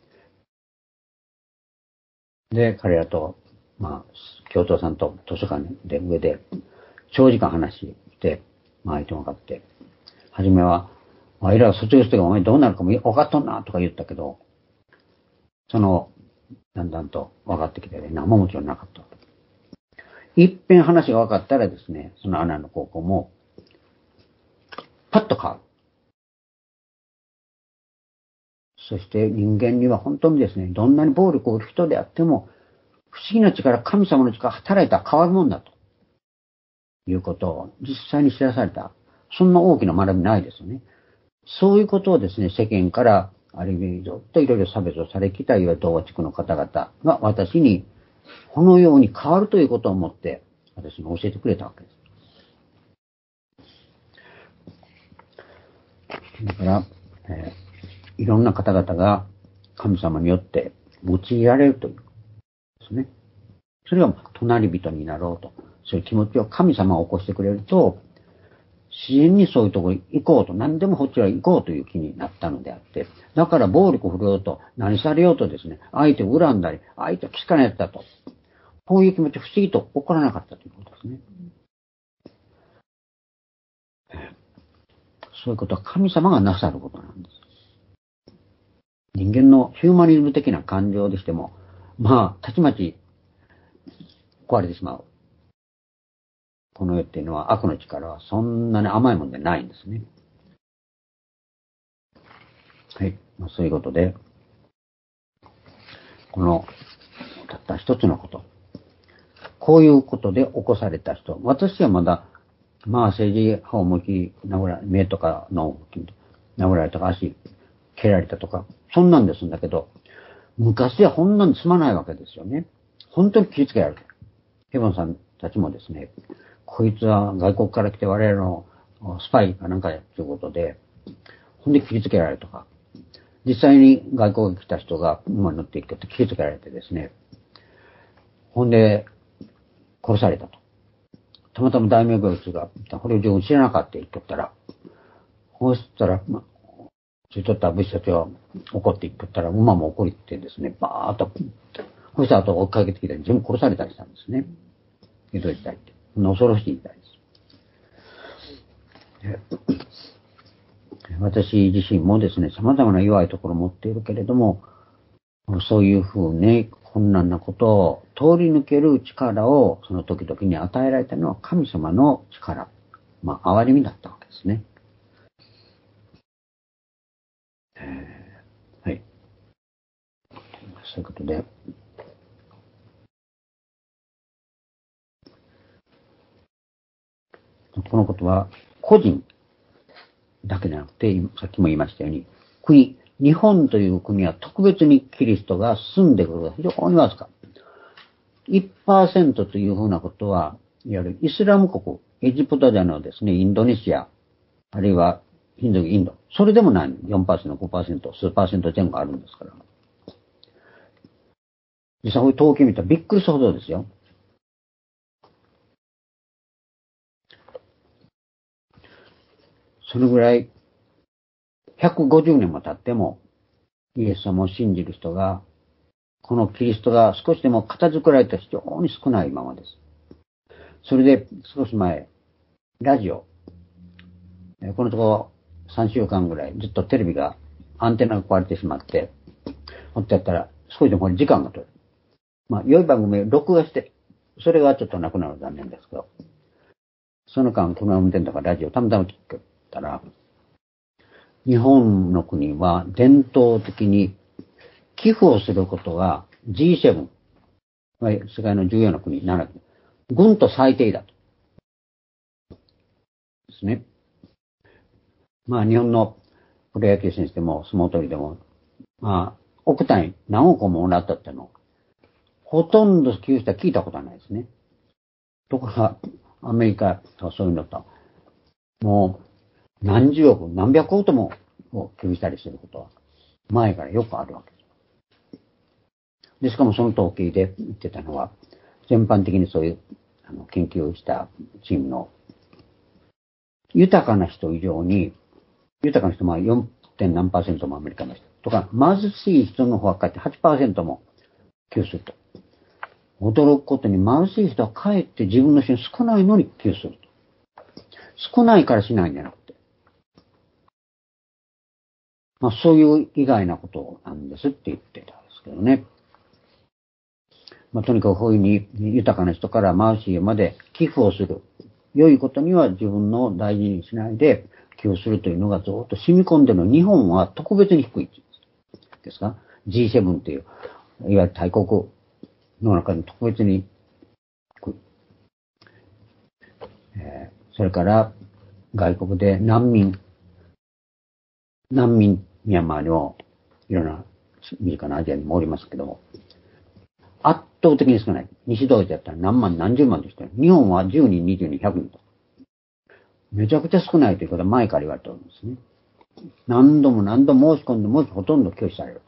Speaker 1: で、彼らと、まあ、教頭さんと図書館で上で、長時間話して、まあ相手も分かって、はじめは、あいらは卒業してお前どうなるかも分かっとんなとか言ったけど、その、だんだんと分かってきて、何ももちろんなかった。いっぺん話が分かったらですね、その穴の高校も、パッと変わる。そして人間には本当にですね、どんなに暴力を売る人であっても、不思議な力、神様の力が働いたら変わるもんだと。いうことを実際に知らされた。そんな大きな学びないですよね。そういうことをですね、世間から、ある意味ずっといろいろ差別をされきたいわゆる童話地区の方々が私に、このように変わるということを思って、私に教えてくれたわけです。だから、えー、いろんな方々が神様によって用いられるというですね。それが隣人になろうと。そういう気持ちを神様が起こしてくれると、自然にそういうところに行こうと、何でもこちら行こうという気になったのであって、だから暴力を振るうと、何されようとですね、相手を恨んだり、相手をきかないやったと、こういう気持ち不思議と起こらなかったということですね。そういうことは神様がなさることなんです。人間のヒューマニズム的な感情でしても、まあ、たちまち壊れてしまう。この世っていうのは悪の力はそんなに甘いもんでないんですね。はい。まあ、そういうことで、このたった一つのこと。こういうことで起こされた人。私はまだ、まあ政治派を向き、殴られ、目とかの殴られたとか足蹴られたとか、そんなんですんだけど、昔はこんなん済まないわけですよね。本当に気をつけられて。ヘボンさんたちもですね、こいつは外国から来て我々のスパイかなんかやということで、ほんで切りつけられるとか、実際に外国に来た人が馬に乗っていくと切りつけられてですね、ほんで殺されたと。たまたま大名行列が、これを知らなかったって言っとったら、 そしたら、まあ、ついとった武士たちは怒っていっとったら、馬も怒りってですね、バーっと、そしたら後追っかけてきたり、全部殺されたりしたんですね。江戸時代って。恐ろしい時代です。私自身もですね、様々な弱いところを持っているけれども、そういうふうに困難なことを通り抜ける力をその時々に与えられたのは神様の力。まあ、憐れみだったわけですね。えー、はい。そういうことで。このことは個人だけでなくて、さっきも言いましたように、国、日本という国は特別にキリストが住んでくるのが非常にわずか。いちパーセント というふうなことは、いわゆるイスラム国、エジプトでのですね、インドネシア、あるいはヒンドゥー、インド。それでもない。よんパーセント、ごパーセント、数パーセント前後あるんですから。実際、こういう統計見たらびっくりするほどですよ。そのぐらい、ひゃくごじゅうねんも経っても、イエス様を信じる人が、このキリストが少しでも片付けられた非常に少ないままです。それで、少し前、ラジオ、このところさんしゅうかんぐらいずっとテレビが、アンテナが壊れてしまって、ほってやったら、少しでもこれ時間が取れる。まあ、良い番組を録画して、それがちょっとなくなるの残念ですけど、その間、車を運転とかラジオたまたま聞くたら、日本の国は伝統的に寄付をすることが ジーセブン、世界の重要な国なら、軍と最低だと。ですね。まあ日本のプロ野球選手でも相撲取りでも、まあ、億単位何億ももらったっての、ほとんど寄付したら聞いたことはないですね。ところが、アメリカとかそういうのと、もう何十億、何百億とも寄付したりすることは、前からよくあるわけです。で、しかもその統計で言ってたのは、全般的にそういうあの研究をしたチームの、豊かな人以上に、豊かな人も よん. 何パーセントもアメリカの人とか、貧しい人の方はかえって はちパーセントも寄付すると。驚くことに貧しい人はかえって自分の人少ないのに寄付すると。少ないからしないんじゃなくて。まあそういう意外なことなんですって言ってたんですけどね。まあとにかくこういうふうに豊かな人から貧しいまで寄付をする。良いことには自分の大事にしないで寄付するというのがずっと染み込んでるの。日本は特別に低いですか ?ジーセブン という、いわゆる大国の中で特別に低い。えー、それから外国で難民、難民ミャンマーにもいろんな身近なアジアにもおりますけども、圧倒的に少ない。西ドイツだったら何万何十万としてる。日本はじゅうにん、にじゅうにん、ひゃくにんと。めちゃくちゃ少ないということは前から言われておるんですね。何度も何度も申し込んでもほとんど拒否されると。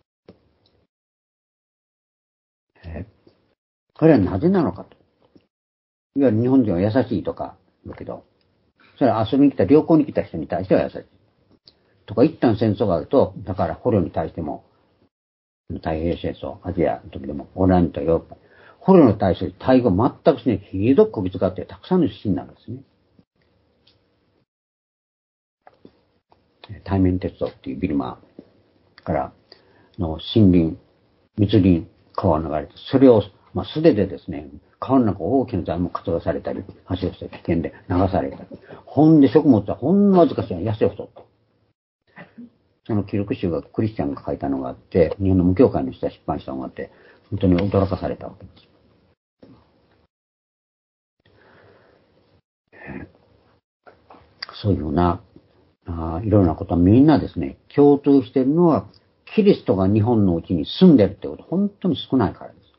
Speaker 1: えこれはなぜなのかと。いわゆる日本人は優しいとか言うけど、それは遊びに来た、旅行に来た人に対しては優しい。とか、一旦戦争があると、だから捕虜に対しても、太平洋戦争、アジアの時でも、オランダ、ヨーロッパ、捕虜に対する対応全くしない、ひどくこびつかってたくさんの死になるんですね。対面鉄道っていうビルマからの森林、密林、川を流れて、それを、まあ、素手でですね、川の中大きな材木担がされたり、橋をして危険で流されたり。ほんで食物はほんのわずかしら痩せ太った。その記録集がクリスチャンが書いたのがあって、日本の無教会の人が出版したのがあって、本当に驚かされたわけです。そういうような、あいろいろなことはみんなですね、共通しているのは、キリストが日本のうちに住んでるってこと、本当に少ないからです。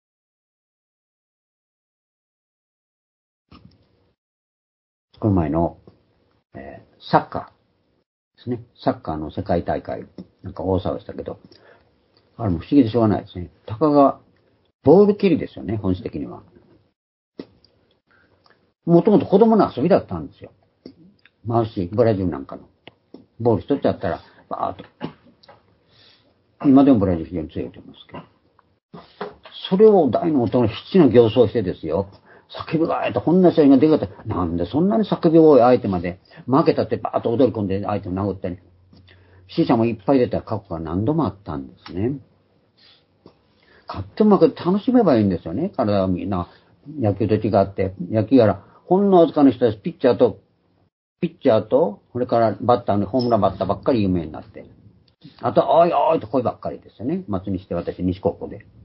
Speaker 1: この前の、えー、サッカーですね。サッカーの世界大会、なんか大騒ぎしたけど、あれも不思議でしょうがないですね。たかが、ボール蹴りですよね、本質的には。もともと子供の遊びだったんですよ。回し、ブラジルなんかの。 ボール一つやったら、バーッと。今でもブラジル非常に強いと思いますけど。それを大の音の必死な形相してですよ。叫びがえと、こんな試合が出方、なんでそんなに叫び多い相手まで、負けたってバーッと踊り込んで相手を殴ったり、死者もいっぱい出た過去が何度もあったんですね。勝っても負けて楽しめばいいんですよね。体はみんな野球と違って、野球やら、ほんのわずかの人たち、ピッチャーと、ピッチャーと、これからバッターのホームランバッターばっかり有名になって。あと、おいおいと声ばっかりですよね。松にして私、西高校で。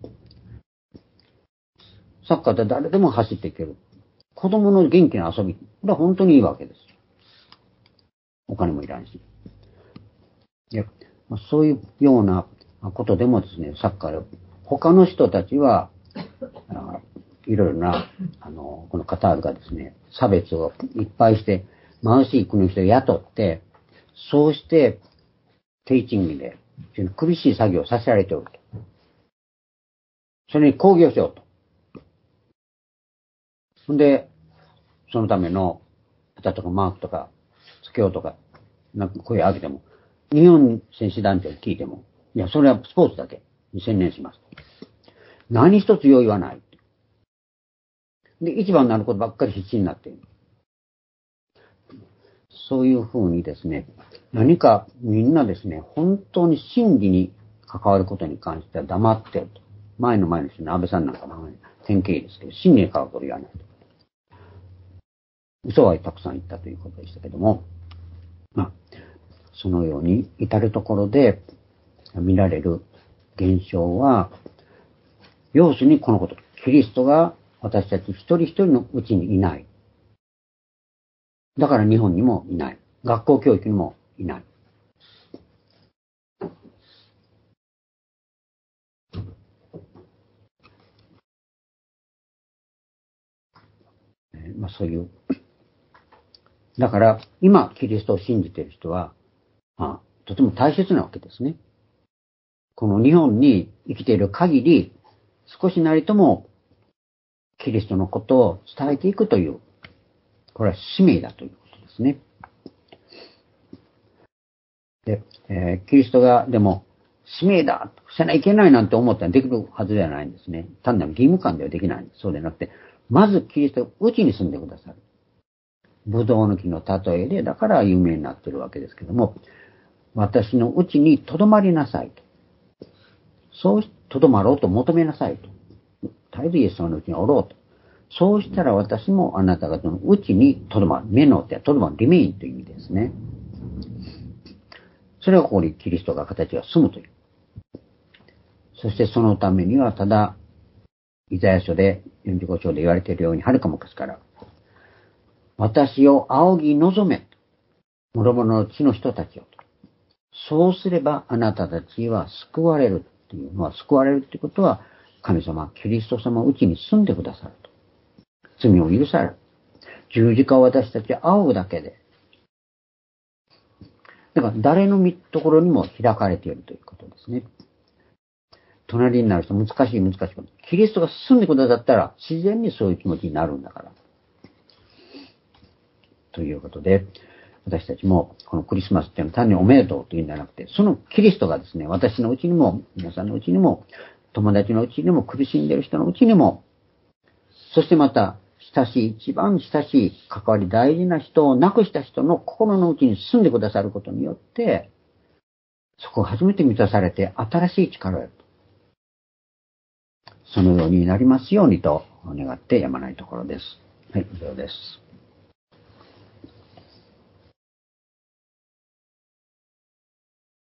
Speaker 1: サッカーって誰でも走っていける。子供の元気な遊び。これは本当にいいわけです。お金もいらんし。で、そういうようなことでもですね、サッカーで、他の人たちは、いろいろな、あの、このカタールがですね、差別をいっぱいして、貧しい国の人を雇って、そうして、低賃金で、苦しい作業をさせられておると。それに抗議をしようと。そんで、そのための、旗とかマークとか、つけようとか、なんか声を上げても、日本選手団長に聞いても、いや、それはスポーツだけに専念します。何一つ用意はない。で、一番になることばっかり必死になっている。そういうふうにですね、何かみんなですね、本当に真理に関わることに関しては黙っていると。前の前の人の安倍さんなんかの典型ですけど、真理に関わることを言わないと。嘘はたくさん言ったということでしたけども、まあ、そのように至るところで見られる現象は、要するにこのこと、キリストが私たち一人一人のうちにいない。だから日本にもいない。学校教育にもいない。まあそういう。だから今キリストを信じている人は、まあ、とても大切なわけですね。この日本に生きている限り、少しなりともキリストのことを伝えていくという、これは使命だということですね。で、えー、キリストがでも使命だせないけないなんて思ったらできるはずではないんですね。単なる義務感ではできないんです。そうでなくて、まずキリストがうちに住んでくださる。ブドウの木の例えで、だから有名になっているわけですけども、私のうちに留まりなさいと。そう留まろうと求めなさいと。絶えずイエス様のうちにおろうと。そうしたら私もあなた方のうちに留まる。目の手は留まる。リメインという意味ですね。それがここにキリストが形が住むという。そしてそのためにはただ、イザヤ書でよんじゅうご章で言われているように、はるか昔から、私を仰ぎ望め。諸々の地の人たちを。そうすればあなたたちは救われるというのは、救われるということは、神様、キリスト様のうちに住んでくださると。罪を許される。十字架を私たちは仰ぐだけで。だから誰のところにも開かれているということですね。隣になる人難しい難しいこと。キリストが住んでくださったら自然にそういう気持ちになるんだから。ということで、私たちもこのクリスマスっていうのは単におめでとうというんじゃなくて、そのキリストがですね、私のうちにも、皆さんのうちにも、友達のうちにも、苦しんでいる人のうちにも、そしてまた、親しい、一番親しい、関わり大事な人を亡くした人の心のうちに住んでくださることによって、そこを初めて満たされて新しい力を得る。そのようになりますようにと願ってやまないところです。はい、以上です。